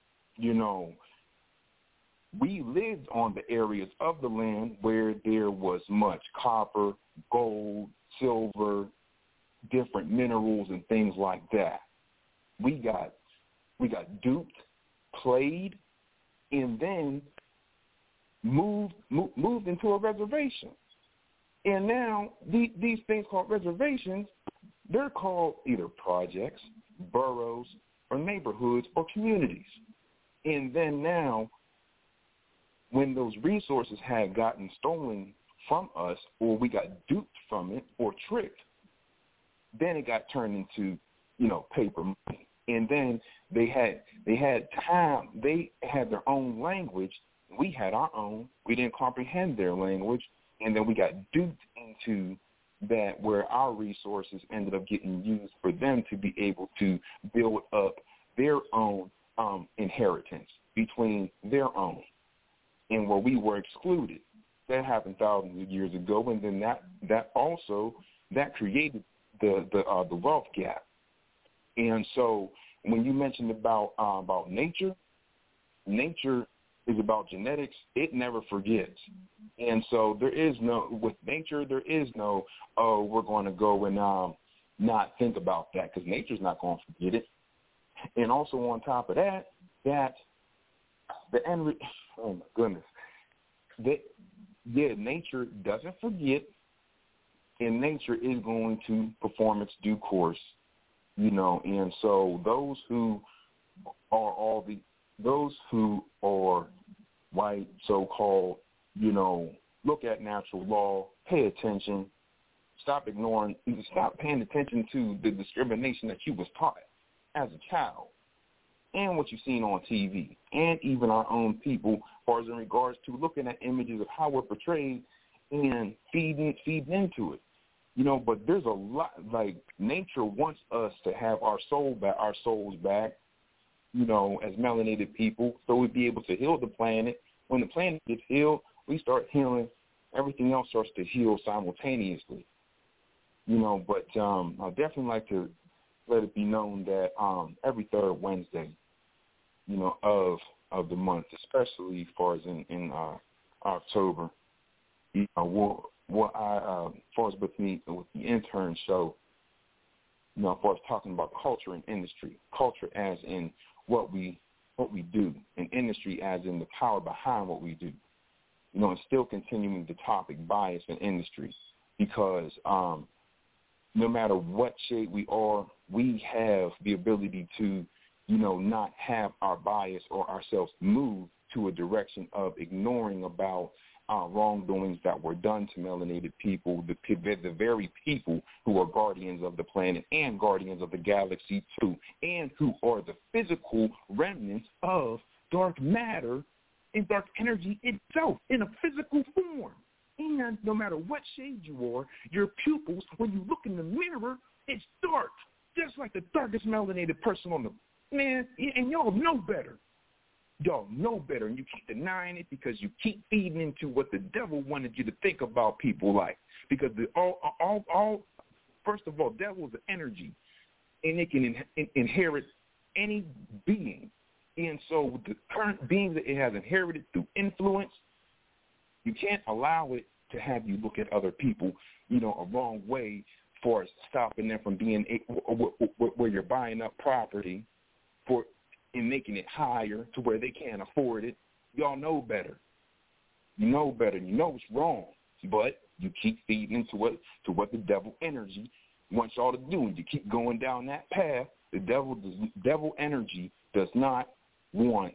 S7: we lived on the areas of the land where there was much copper, gold, silver, different minerals and things like that. We got duped, played, and then moved into a reservation. And now these things called reservations, they're called either projects, boroughs, or neighborhoods or communities. And then now, when those resources had gotten stolen from us, or we got duped from it or tricked, then it got turned into, paper money. And then they had time. They had their own language. We had our own. We didn't comprehend their language, and then we got duped into that, where our resources ended up getting used for them to be able to build up their own inheritance between their own, and where we were excluded. That happened thousands of years ago, and then that created the wealth gap. And so when you mentioned about nature is about genetics. It never forgets. And so with nature, there is no, we're going to go and not think about that, because nature's not going to forget it. And also on top of that the end, oh my goodness, nature doesn't forget, and nature is going to perform its due course, and so those who are white, so-called, look at natural law, pay attention, stop paying attention to the discrimination that you was taught as a child, and what you've seen on TV, and even our own people, as far as in regards to looking at images of how we're portrayed and feeding into it. But there's a lot, like, nature wants us to have our souls back, as melanated people, so we'd be able to heal the planet. When the planet gets healed, we start healing. Everything else starts to heal simultaneously. But I'd definitely like to let it be known that every third Wednesday, of the month, especially as far as in October, as far as with the intern show, as far as talking about culture and industry, culture as in what we do, and industry as in the power behind what we do, and still continuing the topic bias in industry, because no matter what shade we are, we have the ability to, not have our bias or ourselves move to a direction of ignoring about wrongdoings that were done to melanated people, the very people who are guardians of the planet and guardians of the galaxy too, and who are the physical remnants of dark matter and dark energy itself in a physical form. And no matter what shade you are, your pupils, when you look in the mirror, it's dark, just like the darkest melanated person on the man. And y'all know better. Y'all know better, and you keep denying it because you keep feeding into what the devil wanted you to think about people like. Because first of all, devil is an energy, and it can inherit any being. And so the current beings that it has inherited through influence, you can't allow it to have you look at other people, a wrong way for stopping them from being where you're buying up property and making it higher to where they can't afford it. Y'all know better. You know better. You know it's wrong, but you keep feeding into what the devil energy wants y'all to do, and you keep going down that path. The devil energy does not want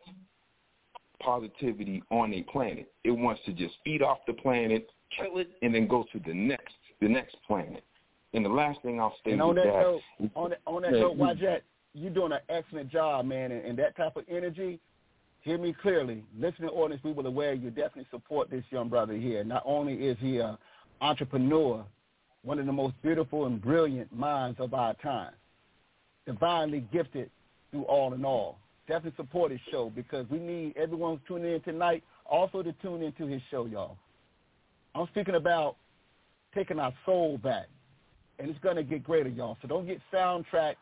S7: positivity on a planet. It wants to just feed off the planet, kill it, and then go to the next planet. And the last thing I'll say
S4: on
S7: is
S4: that note, Wajat, you're doing an excellent job, man, and that type of energy, hear me clearly. Listening audience, we will aware you definitely support this young brother here. Not only is he an entrepreneur, one of the most beautiful and brilliant minds of our time, divinely gifted through all in all. Definitely support his show, because we need everyone who's tuning in tonight also to tune into his show, y'all. I'm speaking about taking our soul back, and it's going to get greater, y'all. So don't get sidetracked,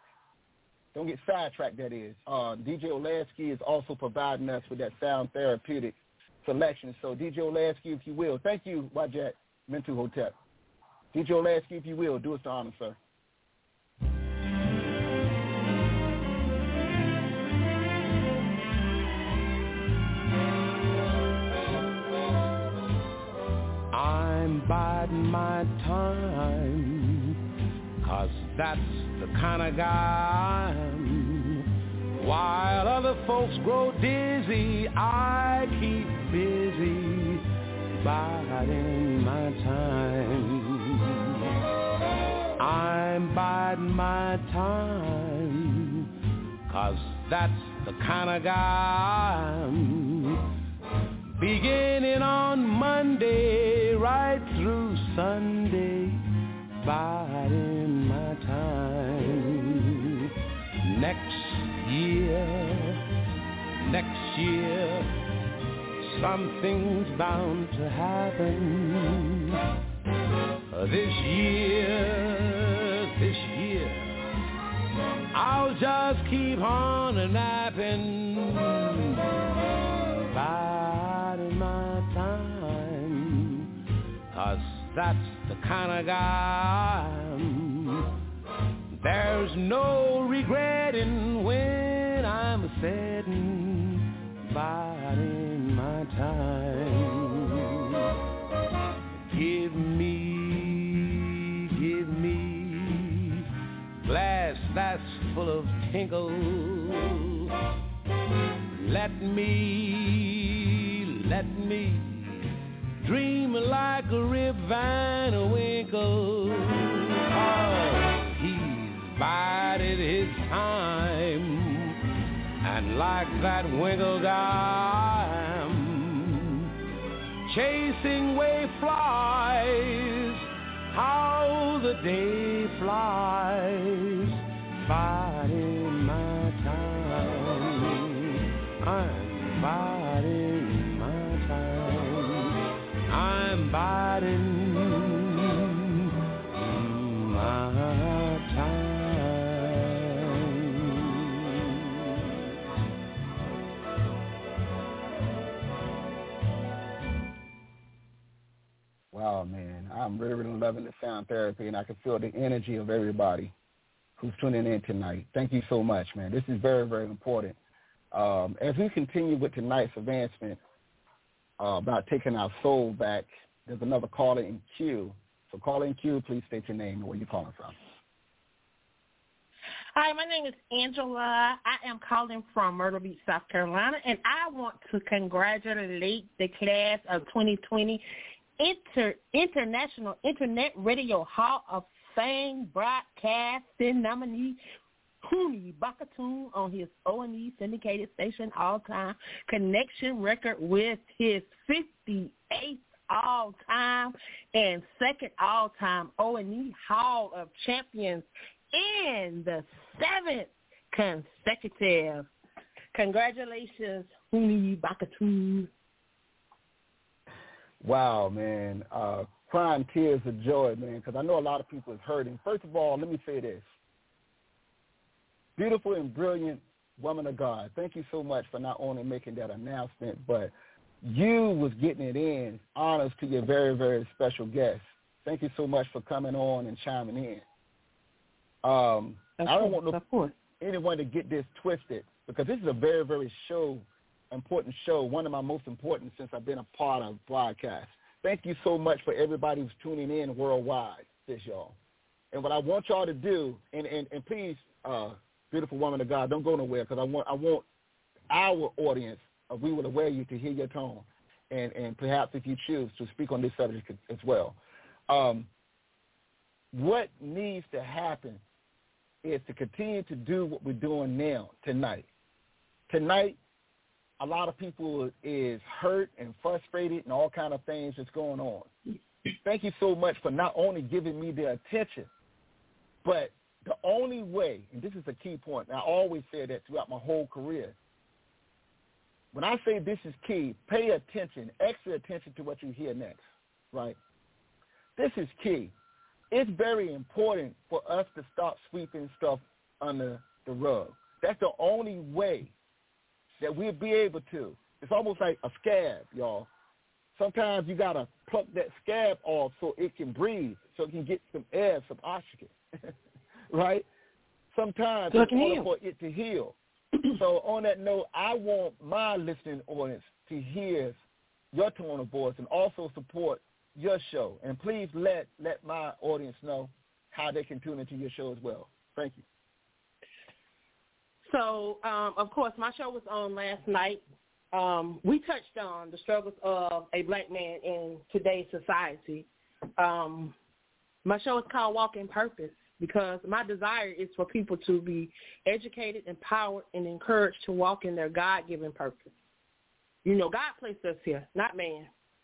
S4: that is. DJ Olansky is also providing us with that sound therapeutic selection. So DJ Olansky, if you will. Thank you, Wajat Mentu Hotep. DJ Olansky, if you will, do us the honor, sir.
S3: I'm biding my time, 'cause that's the kind of guy I am. While other folks grow dizzy, I keep busy biding my time. I'm biding my time, 'cause that's the kind of guy I'm. Beginning on Monday, right through Sunday, biding my time. Next year, something's bound to happen. This year, I'll just keep on napping, biding my time, 'cause that's the kind of guy I'm. There's no regretting when I'm sitting, biding my time. Give me glass that's full of tinkle. Let me dream like a Rip Van Winkle. Oh, he's bided his time, and like that Winkle guy, I'm chasing way flies. How the day flies, biding my time. I'm biding my time. I'm biding my time.
S4: Wow, man. I'm really, really loving the sound therapy, and I can feel the energy of everybody who's tuning in tonight. Thank you so much, man. This is very, very important. As we continue with tonight's advancement about taking our soul back, there's another caller in queue. So caller in queue, please state your name and where you're calling from.
S6: Hi, my name is Angela. I am calling from Myrtle Beach, South Carolina, and I want to congratulate the class of 2020 International Internet Radio Hall of Fame broadcasting nominee Huni Bakatoon on his O&E syndicated station all-time connection record with his 58th all-time and second all-time O&E Hall of Champions and the 7th consecutive. Congratulations, Huni Bakatoon.
S4: Wow, man. Crying tears of joy, man, because I know a lot of people is hurting. First of all, let me say this. Beautiful and brilliant woman of God, thank you so much for not only making that announcement, but you was getting it in. Honors to your very, very special guest. Thank you so much for coming on and chiming in. I don't want anyone to get this twisted, because this is a very, very important show, one of my most important since I've been a part of broadcast. Thank you so much for everybody who's tuning in worldwide, y'all. And what I want y'all to do, and please, beautiful woman of God, don't go nowhere, because I want our audience, we will aware you to hear your tone, and perhaps if you choose to speak on this subject as well. What needs to happen is to continue to do what we're doing now, tonight. Tonight, a lot of people is hurt and frustrated and all kind of things that's going on. Thank you so much for not only giving me the attention, but the only way, and this is a key point, and I always say that throughout my whole career, when I say this is key, pay attention, extra attention to what you hear next, right? This is key. It's very important for us to stop sweeping stuff under the rug. That's the only way that we'll be able to. It's almost like a scab, y'all. Sometimes you got to pluck that scab off so it can breathe, so it can get some air, some oxygen, right? Sometimes in order for it to heal. So on that note, I want my listening audience to hear your tone of voice and also support your show. And please let my audience know how they can tune into your show as well. Thank you.
S6: So, of course, my show was on last night, we touched on the struggles of a black man in today's society. My show is called Walk in Purpose because my desire is for people to be educated, empowered, and encouraged to walk in their God-given purpose. You know, God placed us here, not man.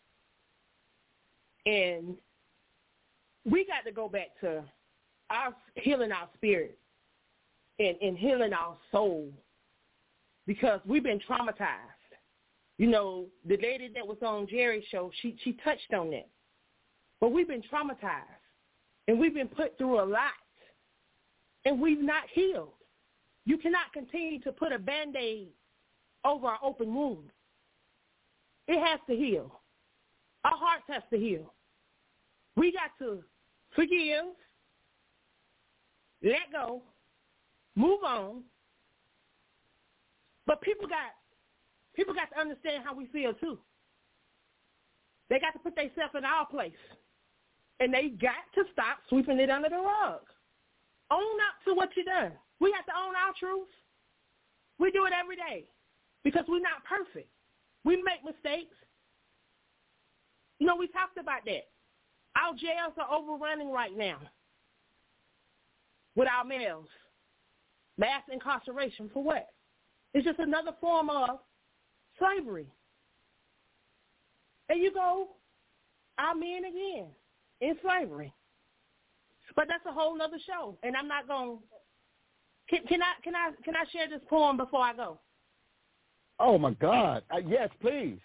S6: And we got to go back to healing our spirit and healing our soul because we've been traumatized. You know, the lady that was on Jerry's show, she touched on that. But we've been traumatized, and we've been put through a lot, and we've not healed. You cannot continue to put a Band-Aid over our open wound. It has to heal. Our hearts have to heal. We got to forgive, let go, move on. But people got to understand how we feel too. They got to put themselves in our place. And they got to stop sweeping it under the rug. Own up to what you done. We have to own our truth. We do it every day because we're not perfect. We make mistakes. You know, we talked about that. Our jails are overrunning right now with our males. Mass incarceration for what? It's just another form of slavery. There you go, our men again in slavery. But that's a whole nother show, and I'm not going. Can I share this poem before I go?
S4: Oh my God! Yes, please.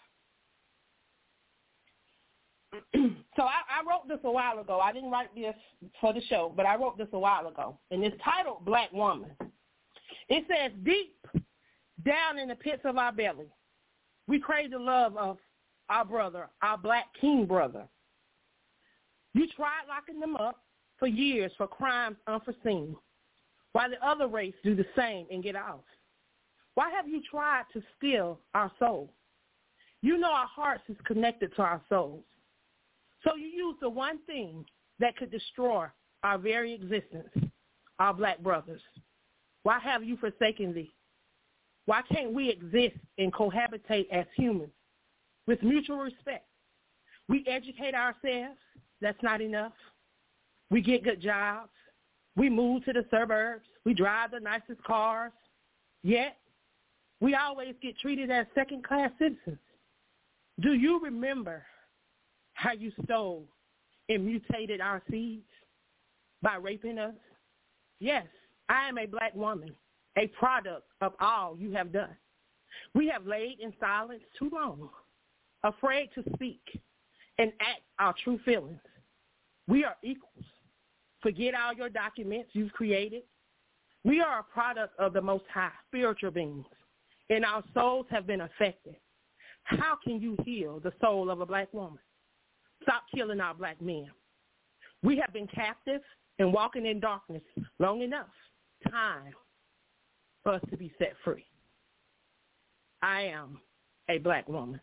S6: So I wrote this a while ago. I didn't write this for the show, but I wrote this a while ago, and it's titled "Black Woman." It says, "Deep down in the pits of our belly, we crave the love of our brother, our black king brother. You tried locking them up for years for crimes unforeseen, while the other race do the same and get off. Why have you tried to steal our soul? You know our hearts is connected to our souls. So you use the one thing that could destroy our very existence, our black brothers. Why have you forsaken thee? Why can't we exist and cohabitate as humans with mutual respect? We educate ourselves. That's not enough. We get good jobs. We move to the suburbs. We drive the nicest cars. Yet, we always get treated as second-class citizens. Do you remember how you stole and mutated our seeds by raping us? Yes, I am a black woman, a product of all you have done. We have laid in silence too long, afraid to speak and act our true feelings. We are equals. Forget all your documents you've created. We are a product of the Most High, spiritual beings, and our souls have been affected. How can you heal the soul of a black woman? Stop killing our black men. We have been captive and walking in darkness long enough. Time for us to be set free. I am a black woman.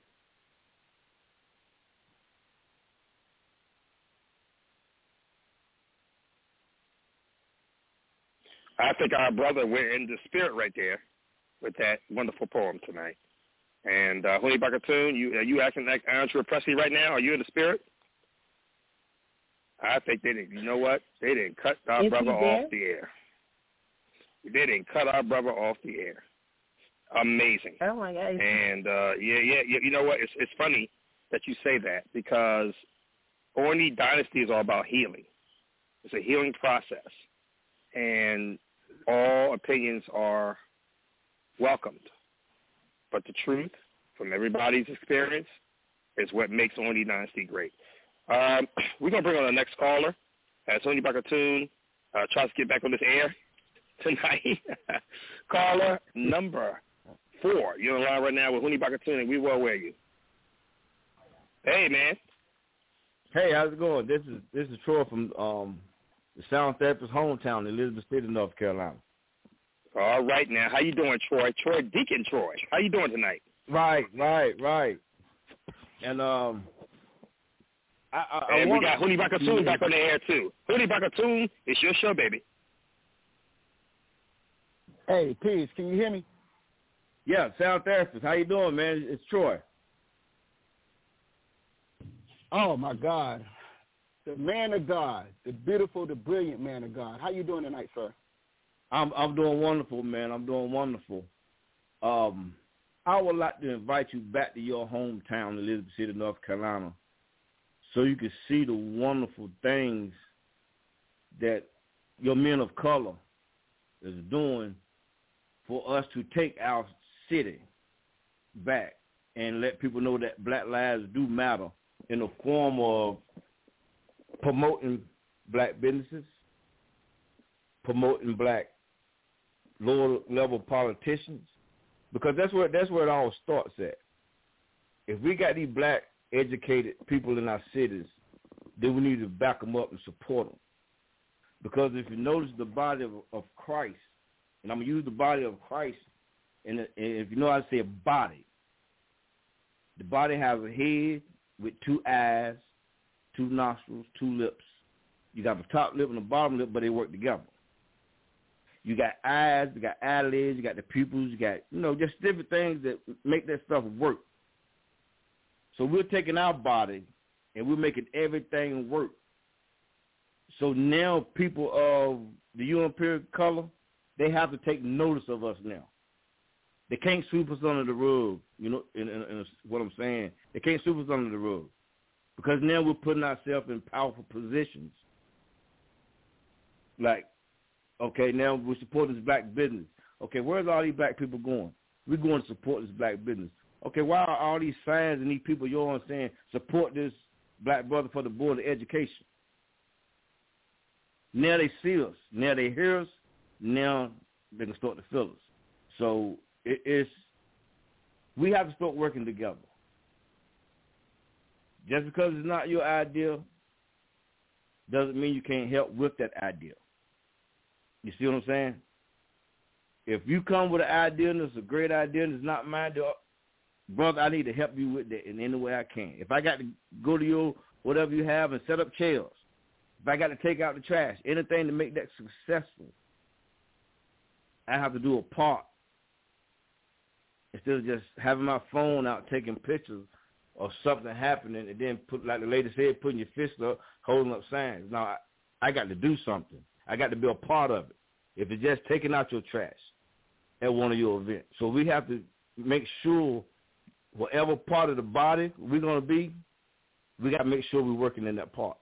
S8: I think our brother went in the spirit right there with that wonderful poem tonight. And Honey Bakatoon, you acting like Andrew Presley right now? Are you in the spirit? I think they didn't. You know what? They didn't cut our brother off the air. They didn't cut our brother off the air. Amazing.
S6: Oh my God.
S8: And yeah. You know what? It's funny that you say that because Orny Dynasty is all about healing. It's a healing process, and all opinions are welcomed. But the truth from everybody's experience is what makes Orny Dynasty great. We're going to bring on the next caller as Honey Bakatoon tries to get back on this air tonight. Caller number 4. You're on the line right now with Honey Bakatoon, and we will wear you. Hey, man.
S9: Hey, how's it going? This is Troy from the Sound Therapist hometown, Elizabeth City, North Carolina.
S8: All right, now. How you doing, Troy? Deacon Troy. How you doing tonight?
S9: Right. And
S8: we got Honey Bakatoon back on the air, too. Honey Bakatoon, it's your show, baby.
S4: Hey, peace. Can you hear me?
S9: Yeah, sound therapist. How you doing, man? It's Troy.
S4: Oh, my God. The man of God, the beautiful, the brilliant man of God. How you doing tonight, sir?
S9: I'm doing wonderful, man. I'm doing wonderful. I would like to invite you back to your hometown, Elizabeth City, North Carolina, so you can see the wonderful things that your men of color is doing for us to take our city back and let people know that black lives do matter in the form of promoting black businesses, promoting black lower-level politicians, because that's where it all starts at. If we got these black educated people in our cities, then we need to back them up and support them. Because if you notice the body of Christ, and I'm going to use the body of Christ, and if you know how to say a body, the body has a head with 2 eyes, 2 nostrils, 2 lips. You got the top lip and the bottom lip, but they work together. You got eyes, you got eyelids, you got the pupils, you got, just different things that make that stuff work. So we're taking our body and we're making everything work. So now people of the European color, they have to take notice of us now. They can't sweep us under the rug, in what I'm saying. They can't sweep us under the rug. Because now we're putting ourselves in powerful positions. Like, okay, now we support this black business. Okay, where's all these black people going? We're going to support this black business. Okay, why are all these signs and these people you're saying support this black brother for the Board of Education? Now they see us. Now they hear us. Now they can start to feel us. So we have to start working together. Just because it's not your idea doesn't mean you can't help with that idea. You see what I'm saying? If you come with an idea and it's a great idea and it's not mine, brother, I need to help you with that in any way I can. If I got to go to your whatever you have and set up chairs, if I got to take out the trash, anything to make that successful, I have to do a part instead of just having my phone out taking pictures of something happening and then put, like the lady said, putting your fist up, holding up signs. No, I got to do something. I got to be a part of it. If it's just taking out your trash at one of your events. So we have to make sure whatever part of the body we're going to be, we got to make sure we're working in that part.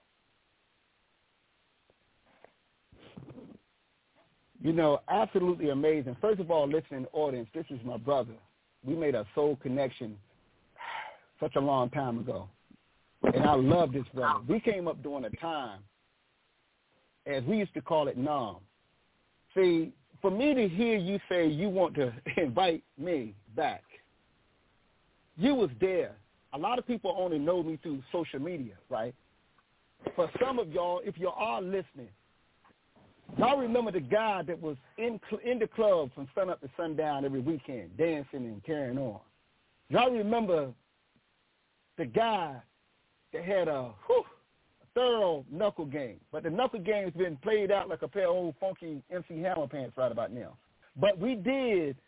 S4: Absolutely amazing. First of all, listening audience, this is my brother. We made a soul connection such a long time ago. And I love this brother. We came up during a time, as we used to call it, NOM. See, for me to hear you say you want to invite me back, you was there. A lot of people only know me through social media, right? For some of y'all, if you are listening, y'all remember the guy that was in the club from sun up to sundown every weekend, dancing and carrying on. Y'all remember the guy that had a thorough knuckle game. But the knuckle game's been played out like a pair of old funky MC Hammer pants right about now. But we did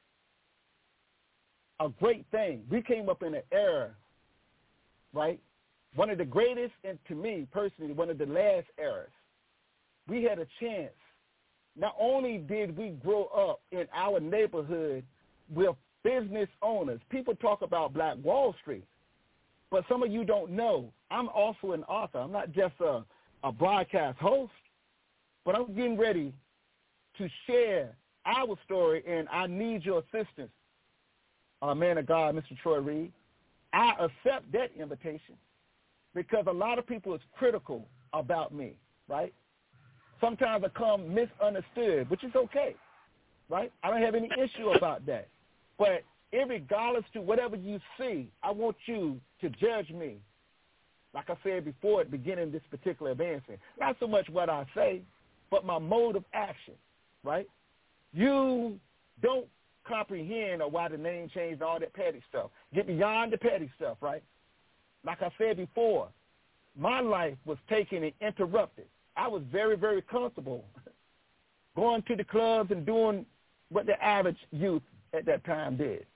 S4: a great thing. We came up in an era, right? One of the greatest, and to me personally, one of the last eras. We had a chance. Not only did we grow up in our neighborhood with business owners, people talk about Black Wall Street, but some of you don't know, I'm also an author. I'm not just a broadcast host, but I'm getting ready to share our story, and I need your assistance, man of God, Mr. Troy Reed. I accept that invitation because a lot of people is critical about me, right? Sometimes I come misunderstood, which is okay, right? I don't have any issue about that. But irregardless to whatever you see, I want you to judge me, like I said before at the beginning of this particular advancement. Not so much what I say, but my mode of action, right? You don't comprehend or why the name changed, all that petty stuff. Get beyond the petty stuff, right? Like I said before, my life was taken and interrupted. I was very, very comfortable going to the clubs and doing what the average youth at that time did.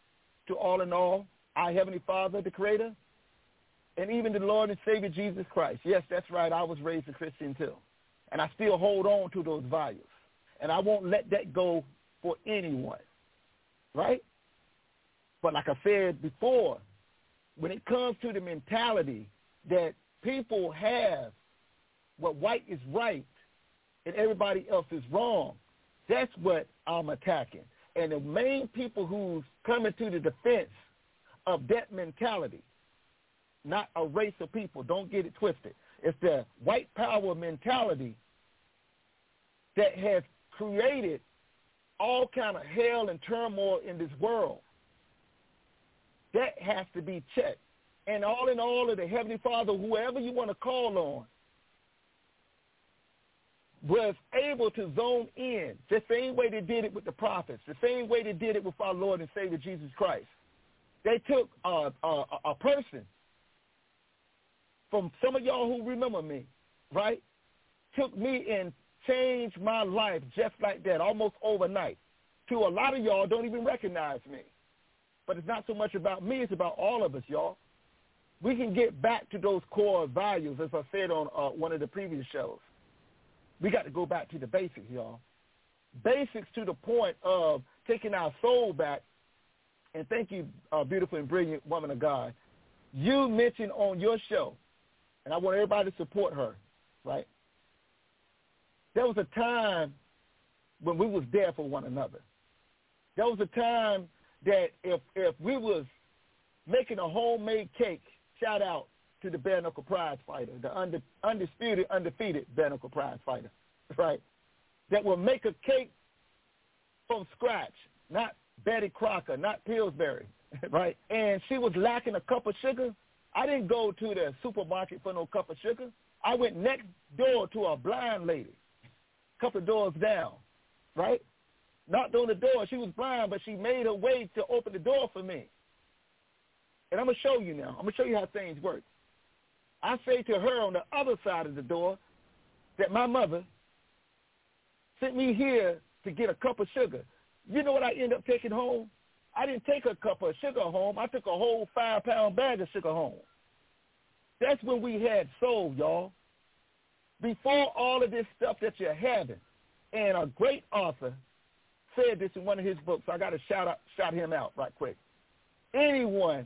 S4: to all in all, our Heavenly Father, the Creator, and even the Lord and Savior Jesus Christ. Yes, that's right. I was raised a Christian too. And I still hold on to those values. And I won't let that go for anyone. Right? But like I said before, when it comes to the mentality that people have what white is right and everybody else is wrong, that's what I'm attacking. And the main people who's coming to the defense of that mentality, not a race of people, don't get it twisted. It's the white power mentality that has created all kind of hell and turmoil in this world. That has to be checked. And all in all of the Heavenly Father, whoever you want to call on, was able to zone in the same way they did it with the prophets, the same way they did it with our Lord and Savior Jesus Christ. They took a person from some of y'all who remember me, right, took me and changed my life just like that, almost overnight. To a lot of y'all don't even recognize me. But it's not so much about me, it's about all of us, y'all. We can get back to those core values, as I said on one of the previous shows. We got to go back to the basics, y'all. Basics to the point of taking our soul back. And thank you, beautiful and brilliant woman of God. You mentioned on your show, and I want everybody to support her, right? There was a time when we was there for one another. There was a time that if we was making a homemade cake, shout out to the bare knuckle prize fighter, the undisputed, undefeated bare knuckle prize fighter, right? That will make a cake from scratch, not Betty Crocker, not Pillsbury, right? And she was lacking a cup of sugar. I didn't go to the supermarket for no cup of sugar. I went next door to a blind lady, a couple of doors down, right? Knocked on the door. She was blind, but she made her way to open the door for me. And I'm going to show you now. I'm going to show you how things work. I say to her on the other side of the door that my mother sent me here to get a cup of sugar. You know what I ended up taking home? I didn't take a cup of sugar home. I took a whole 5-pound bag of sugar home. That's when we had soul, y'all. Before all of this stuff that you're having. And a great author said this in one of his books. So I got to shout him out right quick. Anyone,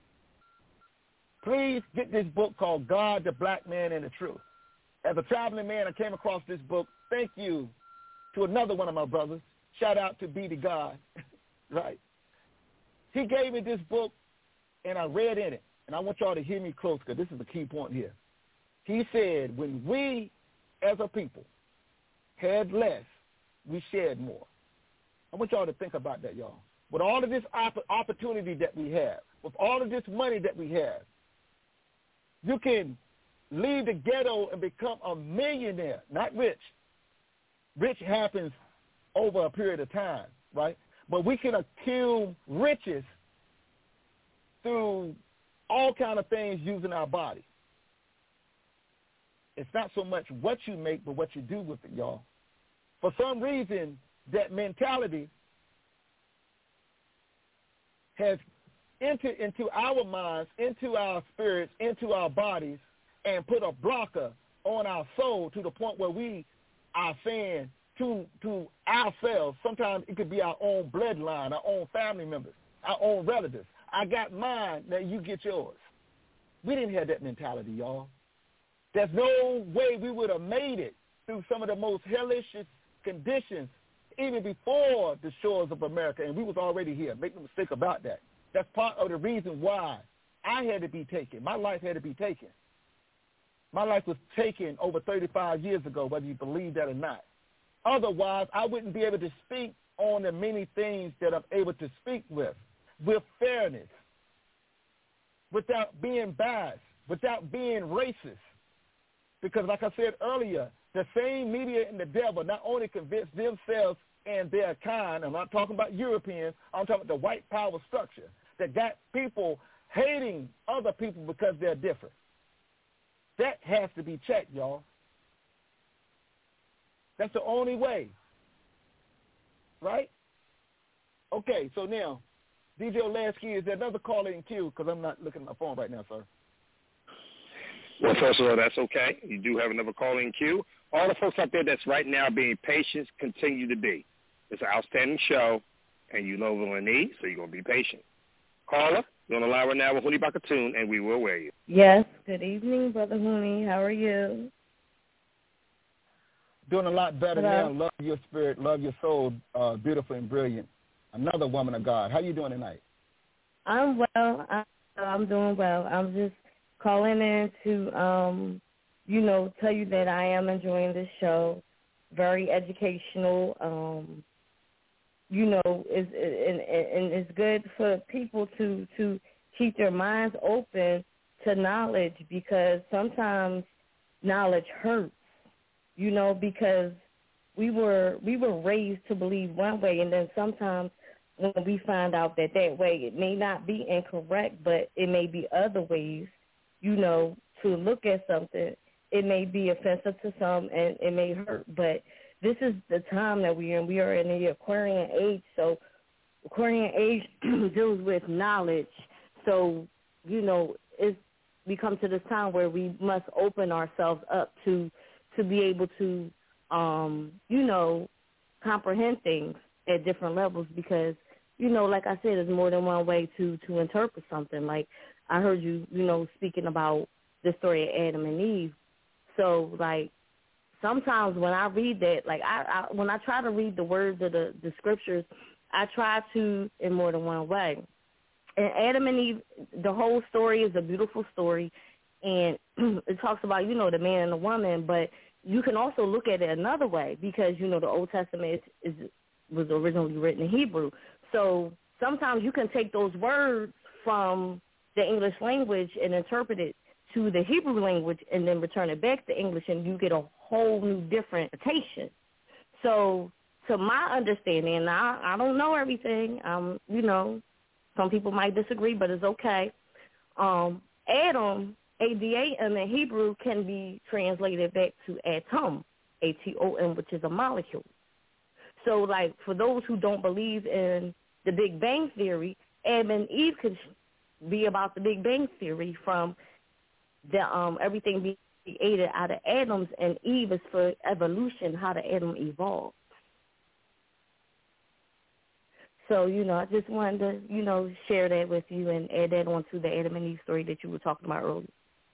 S4: please get this book called God, the Black Man, and the Truth. As a traveling man, I came across this book. Thank you to another one of my brothers. Shout out to Be the God, right? He gave me this book, and I read in it. And I want y'all to hear me close because this is the key point here. He said, when we as a people had less, we shared more. I want y'all to think about that, y'all. With all of this opportunity that we have, with all of this money that we have, you can leave the ghetto and become a millionaire, not rich. Rich happens over a period of time, right? But we can accumulate riches through all kind of things using our body. It's not so much what you make, but what you do with it, y'all. For some reason, that mentality has entered into our minds, into our spirits, into our bodies, and put a blocker on our soul to the point where we are saying to ourselves, sometimes it could be our own bloodline, our own family members, our own relatives. I got mine, now you get yours. We didn't have that mentality, y'all. There's no way we would have made it through some of the most hellish conditions even before the shores of America, and we was already here. Make no mistake about that. That's part of the reason why I had to be taken. My life had to be taken. My life was taken over 35 years ago, whether you believe that or not. Otherwise, I wouldn't be able to speak on the many things that I'm able to speak with fairness, without being biased, without being racist. Because like I said earlier, the same media and the devil not only convince themselves and their kind, I'm not talking about Europeans, I'm talking about the white power structure that got people hating other people because they're different. That has to be checked, y'all. That's the only way. Right? Okay, so now, DJ Olansky, is there another caller in queue? Because I'm not looking at my phone right now, sir.
S8: Well, first of all, that's okay. You do have another caller in queue. All the folks out there that's right now being patient, continue to be. It's an outstanding show, and you know what we need, so you're going to be patient. Caller, you're on the line right now with Huni Bakatoon, and we will wear you.
S10: Yes, good evening, Brother Huni. How are you?
S4: Doing a lot better
S10: Hello.
S4: now. Love your spirit, love your soul, beautiful and brilliant. Another woman of God. How you doing tonight?
S10: I'm well. I'm doing well. I'm just calling in to, tell you that I am enjoying this show. Very educational. It's good for people to keep their minds open to knowledge, because sometimes knowledge hurts, because we were raised to believe one way, and then sometimes when we find out that way, it may not be incorrect, but it may be other ways, to look at something. It may be offensive to some, and it may hurt, but this is the time that we're in. We are in the Aquarian age, so Aquarian age deals with knowledge. So, we come to this time where we must open ourselves up to be able to, comprehend things at different levels, because, like I said, there's more than one way to interpret something. Like I heard you, speaking about the story of Adam and Eve. So, like, sometimes when I read that, like when I try to read the words of the scriptures, I try to in more than one way. And Adam and Eve, the whole story is a beautiful story, and it talks about, the man and the woman, but you can also look at it another way, because, the Old Testament was originally written in Hebrew. So sometimes you can take those words from the English language and interpret it to the Hebrew language and then return it back to English, and you get a whole new different interpretation. So to my understanding, and I don't know everything, some people might disagree, but it's okay. Adam, A-D-A-M in Hebrew can be translated back to atom, A-T-O-M, which is a molecule. So, like, for those who don't believe in the Big Bang Theory, Adam and Eve could be about the Big Bang Theory, from the everything being created out of atoms, and Eve is for evolution, how the atom evolved. So, I just wanted to, share that with you and add that on to the Adam and Eve story that you were talking about earlier.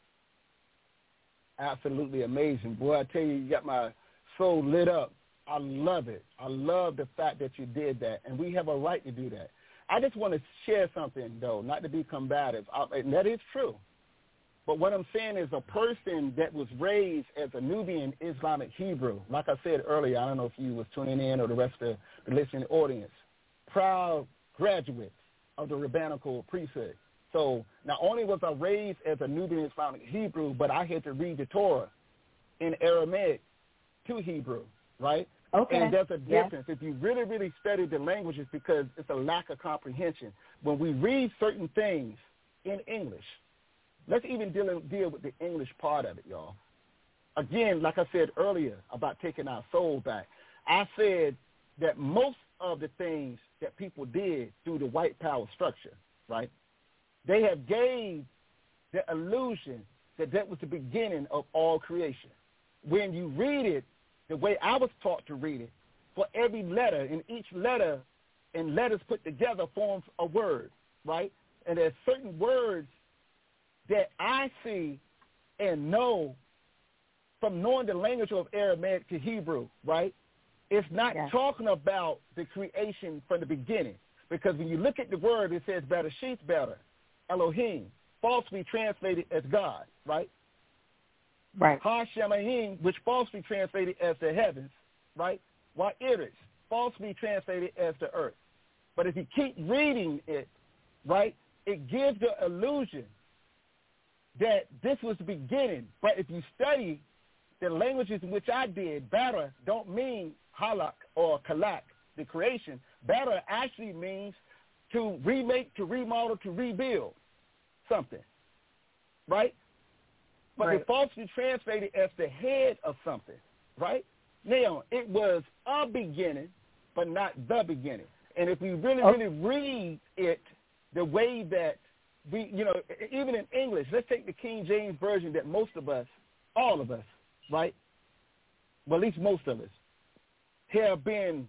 S4: Absolutely amazing. Boy, I tell you, you got my soul lit up. I love it. I love the fact that you did that, and we have a right to do that. I just want to share something, though, not to be combative, and that is true. But what I'm saying is a person that was raised as a Nubian Islamic Hebrew, like I said earlier, I don't know if you was tuning in or the rest of the listening audience, proud graduates of the rabbinical priesthood. So not only was I raised as a Nubian Islamic Hebrew, but I had to read the Torah in Aramaic to Hebrew, right?
S10: Okay.
S4: And there's a difference. If you really, really study the languages, because it's a lack of comprehension. When we read certain things in English, let's even deal with the English part of it, y'all. Again, like I said earlier about taking our soul back, I said that most of the things that people did through the white power structure, right, they have gave the illusion that that was the beginning of all creation. When you read it the way I was taught to read it, for every letter, and each letter and letters put together forms a word, right? And there's certain words that I see and know from knowing the language of Aramaic to Hebrew, right? It's not talking about the creation from the beginning, because when you look at the word, it says Bereshit bara, Elohim, falsely translated as God, right?
S10: Right.
S4: Ha-Shemayim, which falsely translated as the heavens, right? Wa-Iris, falsely translated as the earth. But if you keep reading it, right, it gives the illusion that this was the beginning. But if you study the languages in which I did, bara don't mean halak or kalak, the creation. Bara actually means to remake, to remodel, to rebuild something, right? But it falsely translated as the head of something, right? Now, it was a beginning, but not the beginning. And if we really, really read it the way that we, even in English, let's take the King James Version that most of us, all of us, right? Well, at least most of us, have been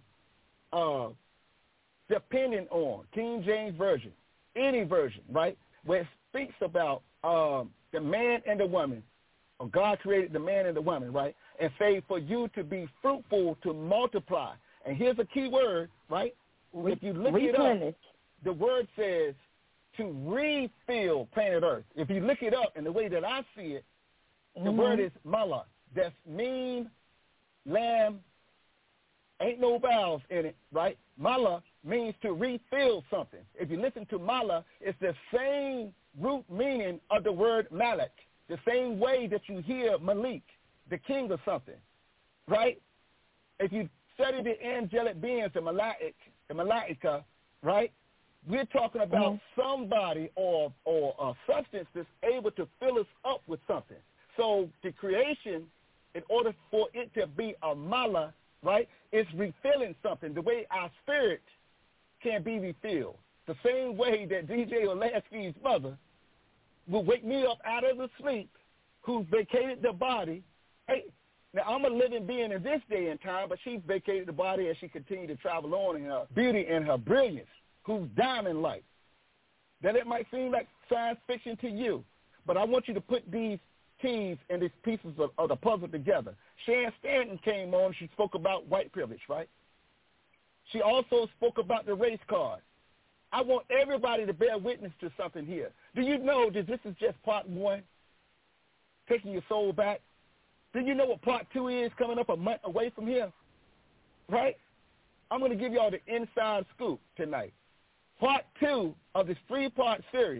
S4: dependent on King James Version, any version, right, where it speaks about the man and the woman, or God created the man and the woman, right, and say for you to be fruitful, to multiply. And here's a key word, right? If you look it up, the word says to refill planet Earth. If you look it up in the way that I see it, the word is mala. That's mean, lamb, ain't no vowels in it, right? Mala means to refill something. If you listen to mala, it's the same root meaning of the word Malak, the same way that you hear Malik, the king of something, right? If you study the angelic beings, the Malaika, right, we're talking about somebody or a substance that's able to fill us up with something. So the creation, in order for it to be a mala, right, it's refilling something, the way our spirit can be refilled. The same way that DJ Olasky's mother will wake me up out of the sleep, who's vacated the body. Hey, now, I'm a living being in this day and time, but she's vacated the body as she continued to travel on in her beauty and her brilliance, who's diamond light. That it might seem like science fiction to you, but I want you to put these keys and these pieces of the puzzle together. Shan Stanton came on. She spoke about white privilege, right? She also spoke about the race card. I want everybody to bear witness to something here. Do you know that this is just part one, taking your soul back? Do you know what part two is coming up a month away from here? Right? I'm going to give y'all the inside scoop tonight. Part two of this 3-part series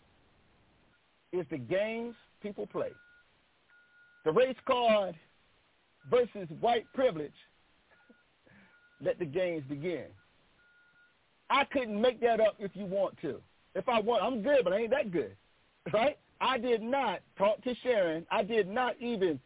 S4: is the games people play. The race card versus white privilege. Let the games begin. I couldn't make that up if you want to. If I want, I'm good, but I ain't that good. Right? I did not talk to Sharon. I did not even,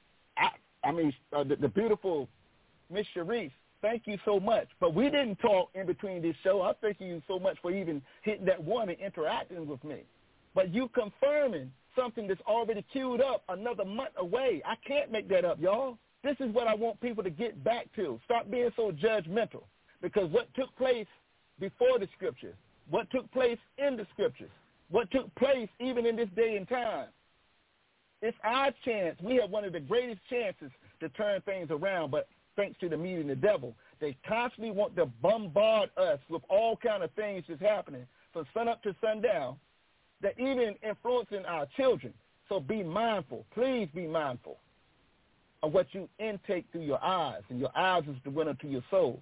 S4: the beautiful Miss Sharice, thank you so much. But we didn't talk in between this show. I thank you so much for even hitting that one and interacting with me. But you confirming something that's already queued up another month away. I can't make that up, y'all. This is what I want people to get back to. Stop being so judgmental. Because what took place before the scriptures, what took place in the scriptures, what took place even in this day and time, it's our chance. We have one of the greatest chances to turn things around, but thanks to the media and the devil, they constantly want to bombard us with all kind of things that's happening from sun up to sundown, that even influencing our children. So be mindful. Please be mindful of what you intake through your eyes, and your eyes is the window to your soul.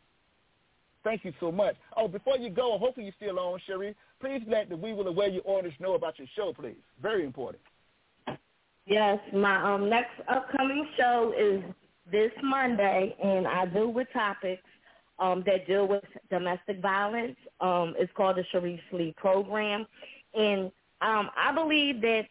S4: Thank you so much. Oh, before you go, hopefully you're still on, Cherie, please let the We Will Aware Your audience know about your show, please. Very important.
S10: Yes, my next upcoming show is this Monday, and I deal with topics that deal with domestic violence. It's called the Sharice Lee Program. And I believe that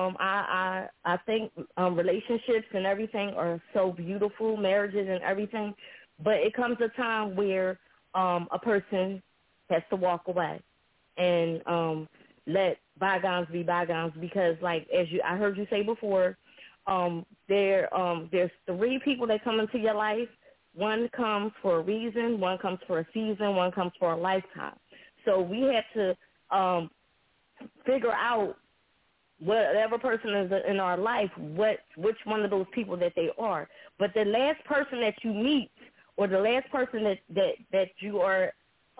S10: I think relationships and everything are so beautiful, marriages and everything, but it comes a time where a person has to walk away and let bygones be bygones, because, like, I heard you say before, there's 3 people that come into your life. One comes for a reason, one comes for a season, one comes for a lifetime. So we have to figure out whatever person is in our life, which one of those people that they are. But the last person that you meet, or the last person that you are,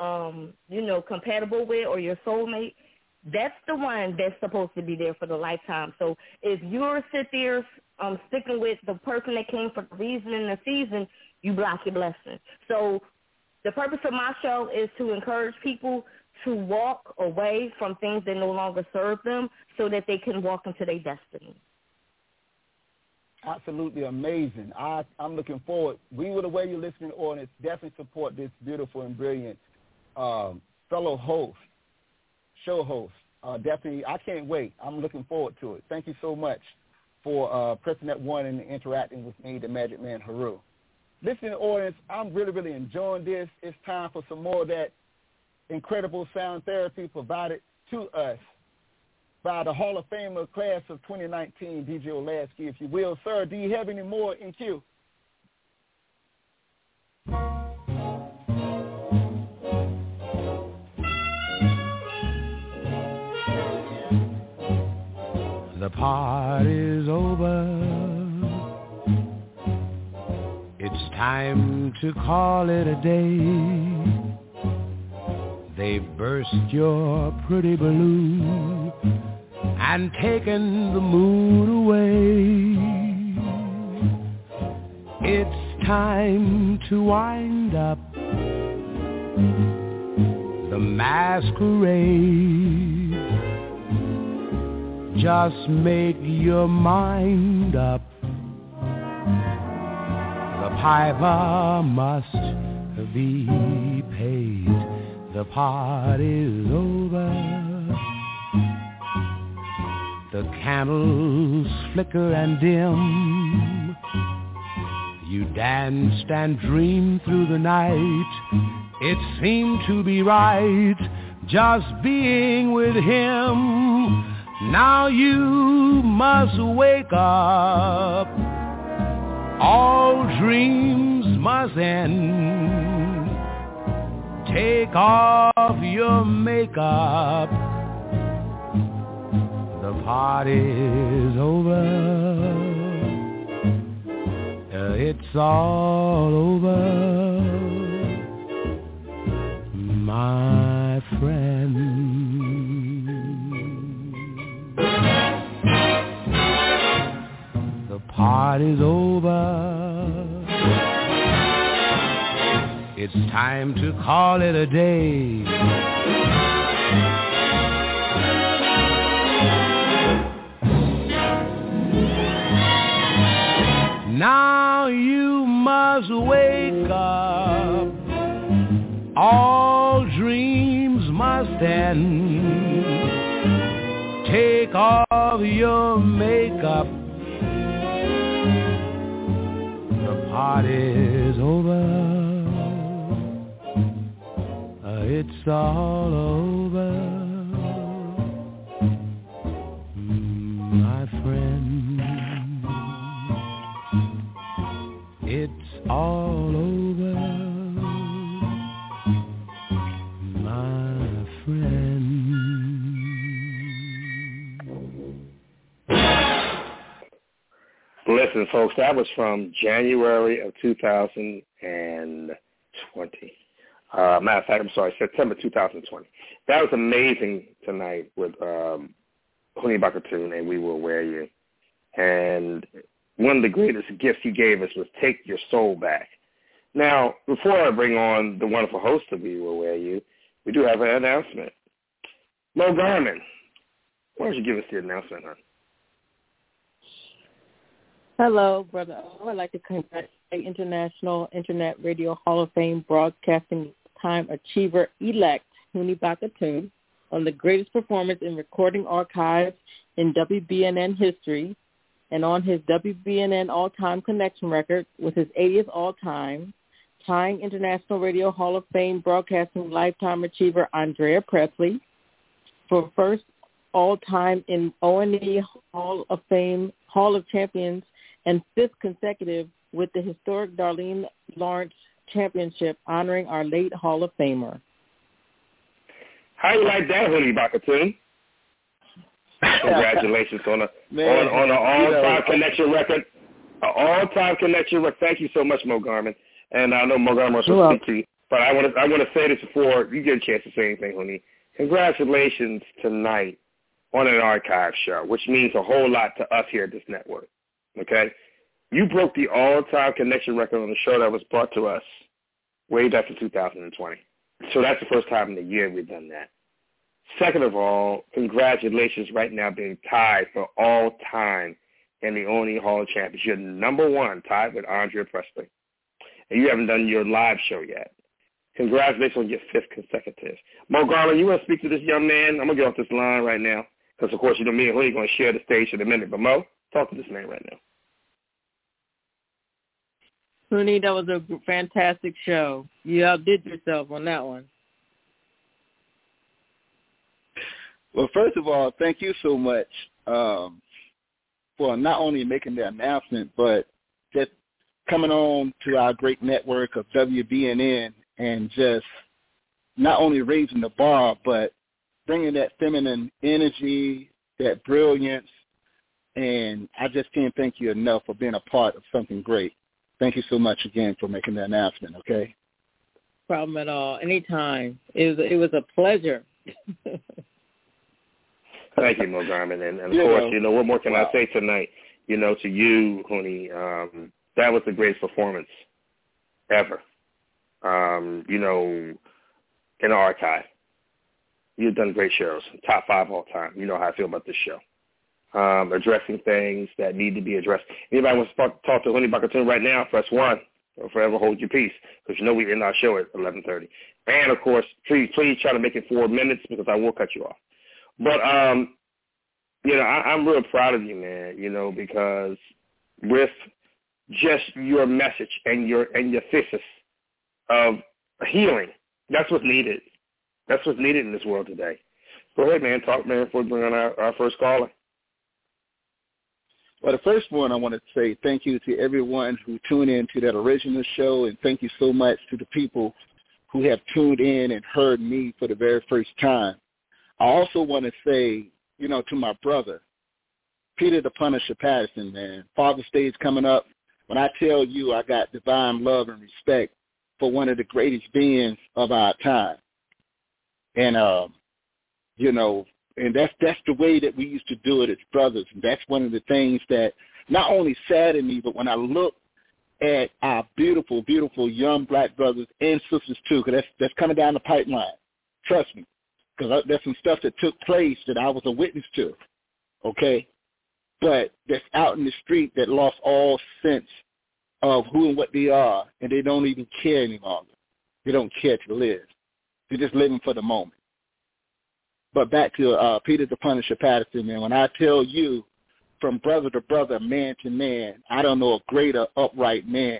S10: compatible with, or your soulmate, that's the one that's supposed to be there for the lifetime. So if you're sit there sticking with the person that came for the reason and the season, you block your blessing. So the purpose of my show is to encourage people to walk away from things that no longer serve them so that they can walk into their destiny.
S4: Absolutely amazing. I'm looking forward. We Will Aware Your listening audience, definitely support this beautiful and brilliant fellow host, show host. Definitely, I can't wait. I'm looking forward to it. Thank you so much for pressing that one and interacting with me, the Magic Man Haru. Listening audience, I'm really, really enjoying this. It's time for some more of that incredible sound therapy provided to us by the Hall of Famer class of 2019, DJ Olasky, if you will. Sir, do you have any more in queue?
S3: The party's over. It's time to call it a day. They've burst your pretty balloon and taken the moon away. It's time to wind up the masquerade. Just make your mind up. The piper must be paid. The party's over. The candles flicker and dim. You danced and dreamed through the night. It seemed to be right, just being with him. Now you must wake up. All dreams must end. Take off your makeup. The party's over. It's all over, my friend. The party's over. It's time to call it a day. Now you must wake up. All dreams must end. Take off your makeup. The party's over. It's all over, my friend. It's all over, my friend.
S8: Listen, folks, that was from January of 2020. Matter of fact, I'm sorry, September 2020. That was amazing tonight with Huni Bakatoon and We Will Wear You. And one of the greatest gifts he gave us was Take Your Soul Back. Now, before I bring on the wonderful host of We Will Wear You, we do have an announcement. Mo Garmin, why don't you give us the announcement, hon?
S11: Hello, Brother O. I'd like to congratulate International Internet Radio Hall of Fame Broadcasting Time Achiever-elect Huni Bakatoon on the greatest performance in recording archives in WBNN history and on his WBNN all-time connection record with his 80th all-time, tying International Radio Hall of Fame Broadcasting Lifetime Achiever Andrea Presley for first all-time in O&E Hall of Fame, Hall of Champions, and fifth consecutive with the historic Darlene Lawrence Championship honoring our late Hall of Famer.
S8: How you like that, Huni Bakatoon? Congratulations on an all-time connection record. An all-time connection record. Thank you so much, Mo Garmin. And I know Mo Garmin wants to speak to you, but I want to say this before you get a chance to say anything, Huni. Congratulations tonight on an archive show, which means a whole lot to us here at this network. Okay? You broke the all-time connection record on the show that was brought to us way back in 2020. So that's the first time in the year we've done that. Second of all, congratulations right now being tied for all time in the O&E Hall of Champions. You're number one, tied with Andrea Presley. And you haven't done your live show yet. Congratulations on your fifth consecutive. Mo Garland, you want to speak to this young man? I'm going to get off this line right now because, of course, you know me and Lee are going to share the stage in a minute. But, Mo, talk to this man right now.
S11: Huni, that was a fantastic show. You outdid yourself on that one.
S4: Well, first of all, thank you so much for not only making the announcement, but just coming on to our great network of WBNN and just not only raising the bar, but bringing that feminine energy, that brilliance, and I just can't thank you enough for being a part of something great. Thank you so much again for making the announcement, okay?
S11: Problem at all. Anytime. It was a pleasure.
S8: Thank you, Mo Garmin. And of course, what more can I say tonight, to you, Hooney? That was the greatest performance ever, in the archive. You've done great shows, top 5 all time. You know how I feel about this show. Addressing things that need to be addressed. Anybody wants to talk to Hooney Bakatoon right now, press 1 or forever hold your peace, because we end our show at 11:30. And, of course, please try to make it 4 minutes because I will cut you off. But, I'm real proud of you, man, because with just your message and your thesis of healing, that's what's needed. That's what's needed in this world today. Go ahead, man. Talk, man, before we bring on our first caller.
S4: Well, the first one, I want to say thank you to everyone who tuned in to that original show, and thank you so much to the people who have tuned in and heard me for the very first time. I also want to say, to my brother, Peter the Punisher Patterson, man, Father's Day is coming up. When I tell you I got divine love and respect for one of the greatest beings of our time. And, and that's the way that we used to do it as brothers. And that's one of the things that not only saddened me, but when I look at our beautiful, beautiful young black brothers and sisters too, because that's coming down the pipeline. Trust me, because there's some stuff that took place that I was a witness to, okay? But that's out in the street that lost all sense of who and what they are, and they don't even care any longer. They don't care to live. They're just living for the moment. But back to Peter the Punisher Patterson, man, when I tell you from brother to brother, man to man, I don't know a greater upright man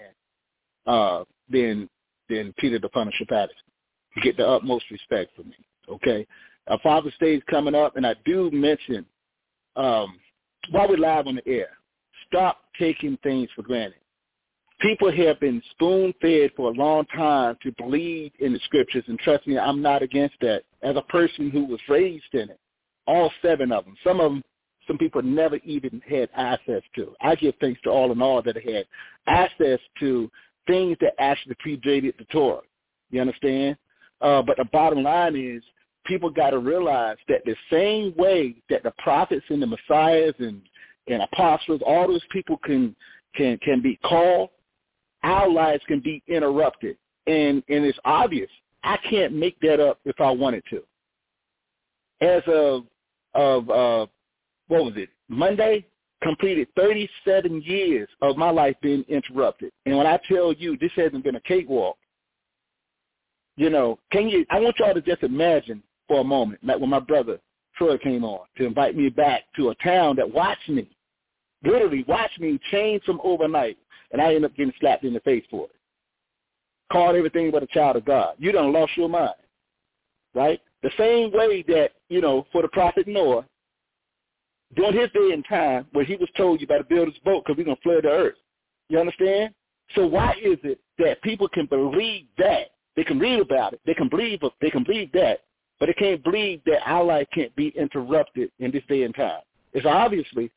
S4: than Peter the Punisher Patterson. You get the utmost respect from me, okay? Father's Day is coming up, and I do mention, while we're live on the air, stop taking things for granted. People have been spoon-fed for a long time to believe in the scriptures, and trust me, I'm not against that. As a person who was raised in it, all 7 of them, some people never even had access to. I give thanks to all in all that had access to things that actually predated the Torah. You understand? But the bottom line is people got to realize that the same way that the prophets and the messiahs and apostles, all those people can be called, our lives can be interrupted. And it's obvious. I can't make that up if I wanted to. As of what was it, Monday, completed 37 years of my life being interrupted. And when I tell you this hasn't been a cakewalk, I want y'all to just imagine for a moment, like when my brother Troy came on to invite me back to a town that watched me, literally watched me change from overnight, and I ended up getting slapped in the face for it. Called everything but a child of God. You done lost your mind, right? The same way that, for the prophet Noah, during his day and time where he was told you better build his boat because we're going to flood the earth. You understand? So why is it that people can believe that? They can read about it. They can believe that, but they can't believe that our life can't be interrupted in this day and time. It's obviously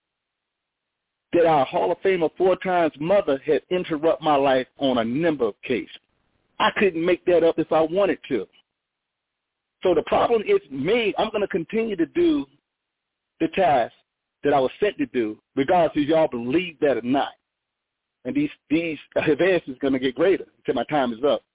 S4: that our Hall of Famer 4 times mother had interrupted my life on a number of cases. I couldn't make that up if I wanted to. So the problem is me. I'm going to continue to do the task that I was sent to do, regardless if y'all believe that or not. And these advances are going to get greater until my time is up.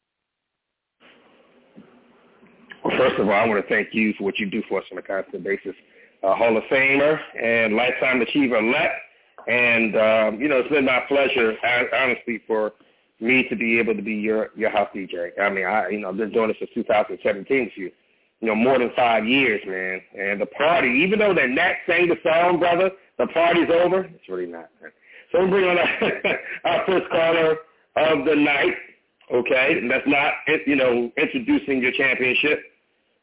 S8: Well, first of all, I want to thank you for what you do for us on a constant basis. Hall of Famer and Lifetime Achiever elect. And, it's been my pleasure, honestly, for me to be able to be your house DJ. I mean, I've been doing this since 2017 with you. More than 5 years, man. And the party, even though that Nat sang the song, brother, the party's over, it's really not. So we'll bring on our first caller of the night, okay? And that's not, introducing your championship.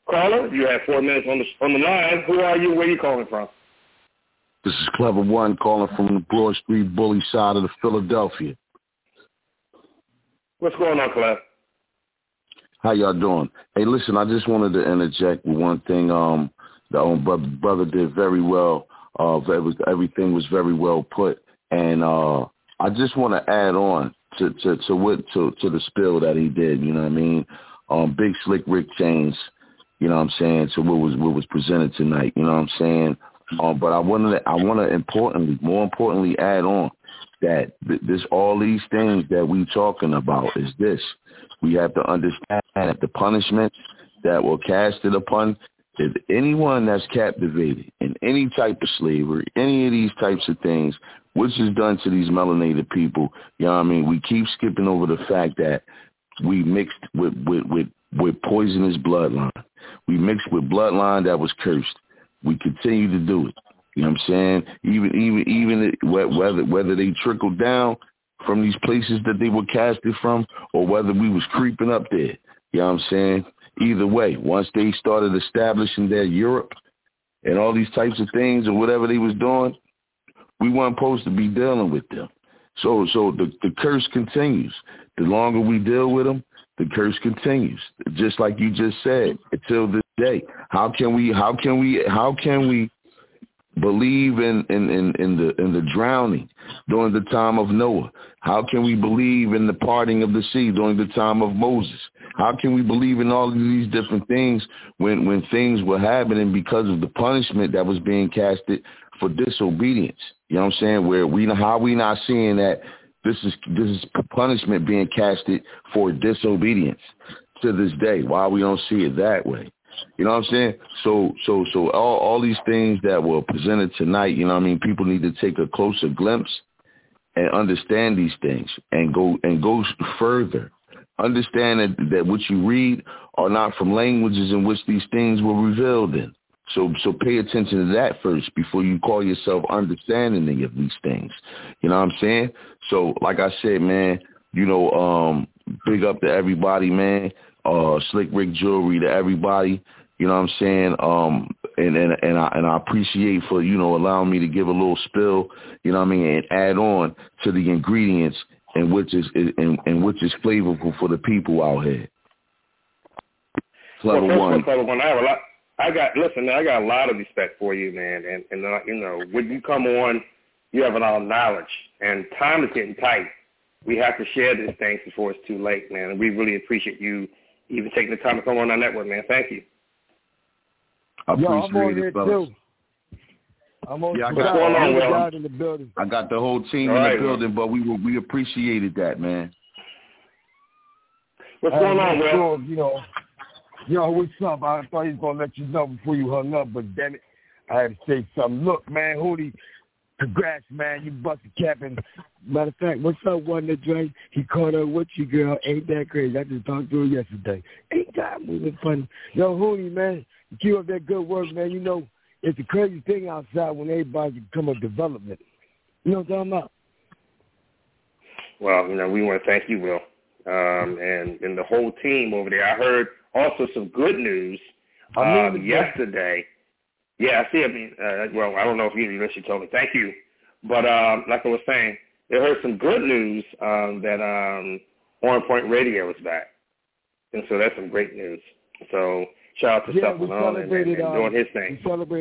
S8: Caller, you have 4 minutes on the line. Who are you? Where are you calling from?
S12: This is Clever One calling from the Broad Street Bully side of the Philadelphia.
S8: What's going on, Clever?
S12: How y'all doing? Hey, listen, I just wanted to interject with one thing. The brother did very well. Everything was very well put, and I just want to add on to the spill that he did. You know what I mean? Big Slick Rick James. You know what I'm saying? So what was presented tonight. You know what I'm saying? But I want to more importantly, add on that all these things that we talking about is this. We have to understand that the punishments that were casted upon anyone that's captivated in any type of slavery, any of these types of things, which is done to these melanated people, you know what I mean? We keep skipping over the fact that we mixed with poisonous bloodline. We mixed with bloodline that was cursed. We continue to do it. You know what I'm saying? Even whether they trickled down from these places that they were casted from, or whether we was creeping up there. You know what I'm saying? Either way, once they started establishing their Europe and all these types of things or whatever they was doing, we weren't supposed to be dealing with them. So the curse continues. The longer we deal with them, the curse continues. Just like you just said, until this day. How can we believe in the drowning during the time of Noah? How can we believe in the parting of the sea during the time of Moses? How can we believe in all of these different things when things were happening because of the punishment that was being casted for disobedience? You know what I'm saying? How we not seeing that this is punishment being casted for disobedience to this day? Why we don't see it that way? You know what I'm saying? So all these things that were presented tonight, you know what I mean, people need to take a closer glimpse and understand these things and go further. Understand that what you read are not from languages in which these things were revealed in. So pay attention to that first before you call yourself understanding of these things. You know what I'm saying? So like I said, man, you know, big up to everybody, man. Slick Rick Jewelry to everybody. You know what I'm saying? And I appreciate for, you know, allowing me to give a little spill, you know what I mean, and add on to the ingredients and which is flavorful for the people out here. Clever One.
S8: I got a lot of respect for you, man, and you know, when you come on, you have a lot of knowledge, and time is getting tight. We have to share these things before it's too late, man, and we really appreciate you even taking the time to come on our network, man. Thank you.
S12: I appreciate
S13: I'm on here
S12: fellas.
S13: too. I'm on.
S12: Yeah,
S8: what's going on, Will?
S13: In the building.
S12: I got the whole team in the building, but we appreciated that, man.
S8: What's going on, Will?
S13: Sure, yo, what's up? I thought he was gonna let you know before you hung up, but damn it, I had to say something. Look, man, Hootie, congrats, man. You busted cap. And matter of fact, what's up, Wonder Dre? He caught up with you, girl. Ain't that crazy? I just talked to her yesterday. Ain't that moving funny? Yo, Hootie, man, you keep up that good work, man. You know, it's a crazy thing outside when everybody come up development. You know what I'm talking about?
S8: Well, you know, we want to thank you, Will, and the whole team over there. I heard also some good news yesterday. Yeah, I see. I mean, well, I don't know if you actually told me. Thank you. But like I was saying, I heard some good news that On Point Radio is back. And so that's some great news. So shout out to Stuff Alone and doing his thing.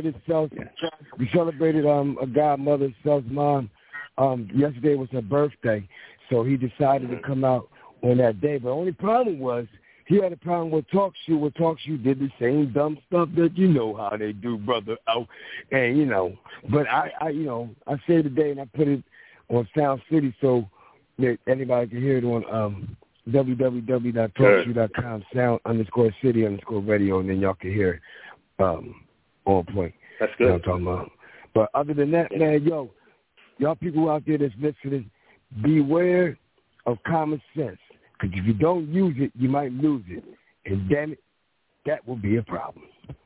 S13: We celebrated a godmother, Self's mom. Yesterday was her birthday, so he decided to come out on that day. But the only problem was he had a problem with Talk Shoe. With Talk Shoe did the same dumb stuff that you know how they do, brother. Oh, and you know, but I saved the day and I put it on Sound City so that anybody can hear it on www.talkshoe.com, sound_city_radio, and then y'all can hear it On Point.
S8: That's good.
S13: You know what I'm talking about. But other than that, man, y'all people out there that's listening, beware of common sense. Because if you don't use it, you might lose it. And damn it, that will be a problem.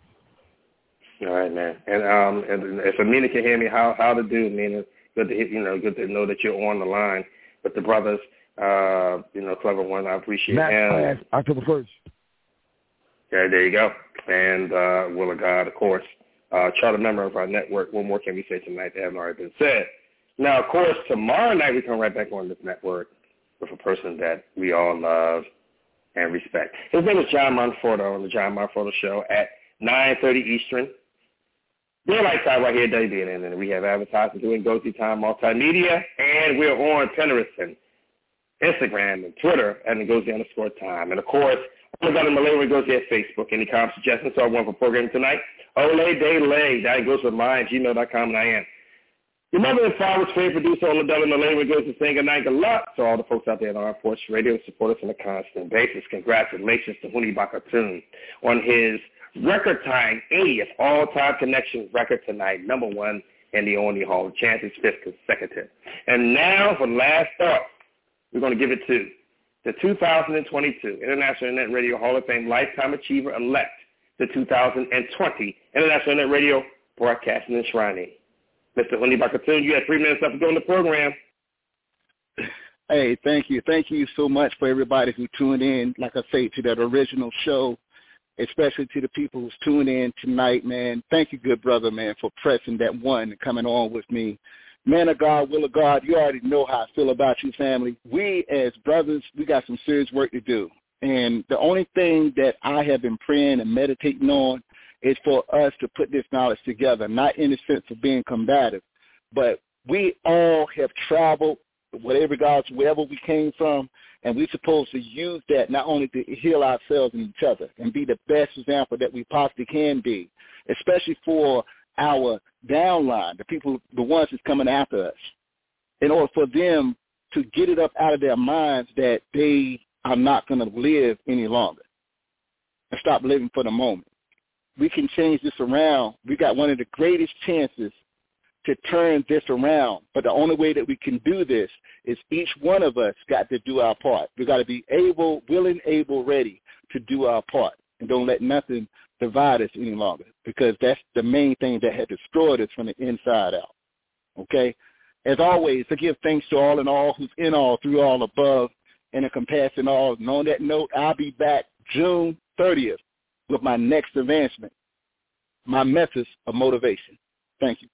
S8: All right, man. And if Amina can hear me, how to do, Amina? Good to know that you're on the line with the brothers. Clever One. I appreciate him.
S13: October 1st.
S8: Okay, there you go. and Will of God, of course, charter member of our network. What more can we say tonight that hasn't already been said? Now, of course, tomorrow night we come right back on this network with a person that we all love and respect. His name is John Monforto on the John Monforto Show at 9:30 Eastern. Daylight time right here at WBNN, and we have advertising doing Go-To Time Multimedia, and we're on Pinterest and Instagram and Twitter at Ngozi_time. And, of course, all about the Malay goes there at Facebook. Any comments, suggestions, or one for programming tonight? Ole Day Lay. That goes with mine, gmail.com, and I am. Your mother and father's favorite producer on the Della Malay goes to saying good night, good luck to all the folks out there at Armed Force Radio who support us on a constant basis. Congratulations to Huni Bakatun on his record-tying 80th all-time connection record tonight, number one in the only Hall of Champions, 5th consecutive. And now for last thought, we're going to give it to the 2022 International Internet Radio Hall of Fame Lifetime Achiever-elect, the 2020 International Internet Radio Broadcasting Enshrining. Mr. Huni Bakatun, you have 3 minutes left to go in the program.
S4: Hey, thank you. Thank you so much for everybody who tuned in, like I say, to that original show, especially to the people who's tuned in tonight, man. Thank you, good brother, man, for pressing that one and coming on with me. Man of God, will of God, you already know how I feel about you, family. We as brothers, we got some serious work to do. And the only thing that I have been praying and meditating on is for us to put this knowledge together, not in the sense of being combative, but we all have traveled, whatever regards wherever we came from, and we're supposed to use that not only to heal ourselves and each other and be the best example that we possibly can be, especially for our downline, the people, the ones that's coming after us, in order for them to get it up out of their minds that they are not going to live any longer and stop living for the moment. We can change this around. We got one of the greatest chances to turn this around. But the only way that we can do this is each one of us got to do our part. We got to be able, willing, able, ready to do our part. And don't let nothing divide us any longer, because that's the main thing that had destroyed us from the inside out. Okay? As always, I give thanks to all and all who's in all, through all, above, and encompassing all. And on that note, I'll be back June 30th with my next advancement, my methods of motivation. Thank you.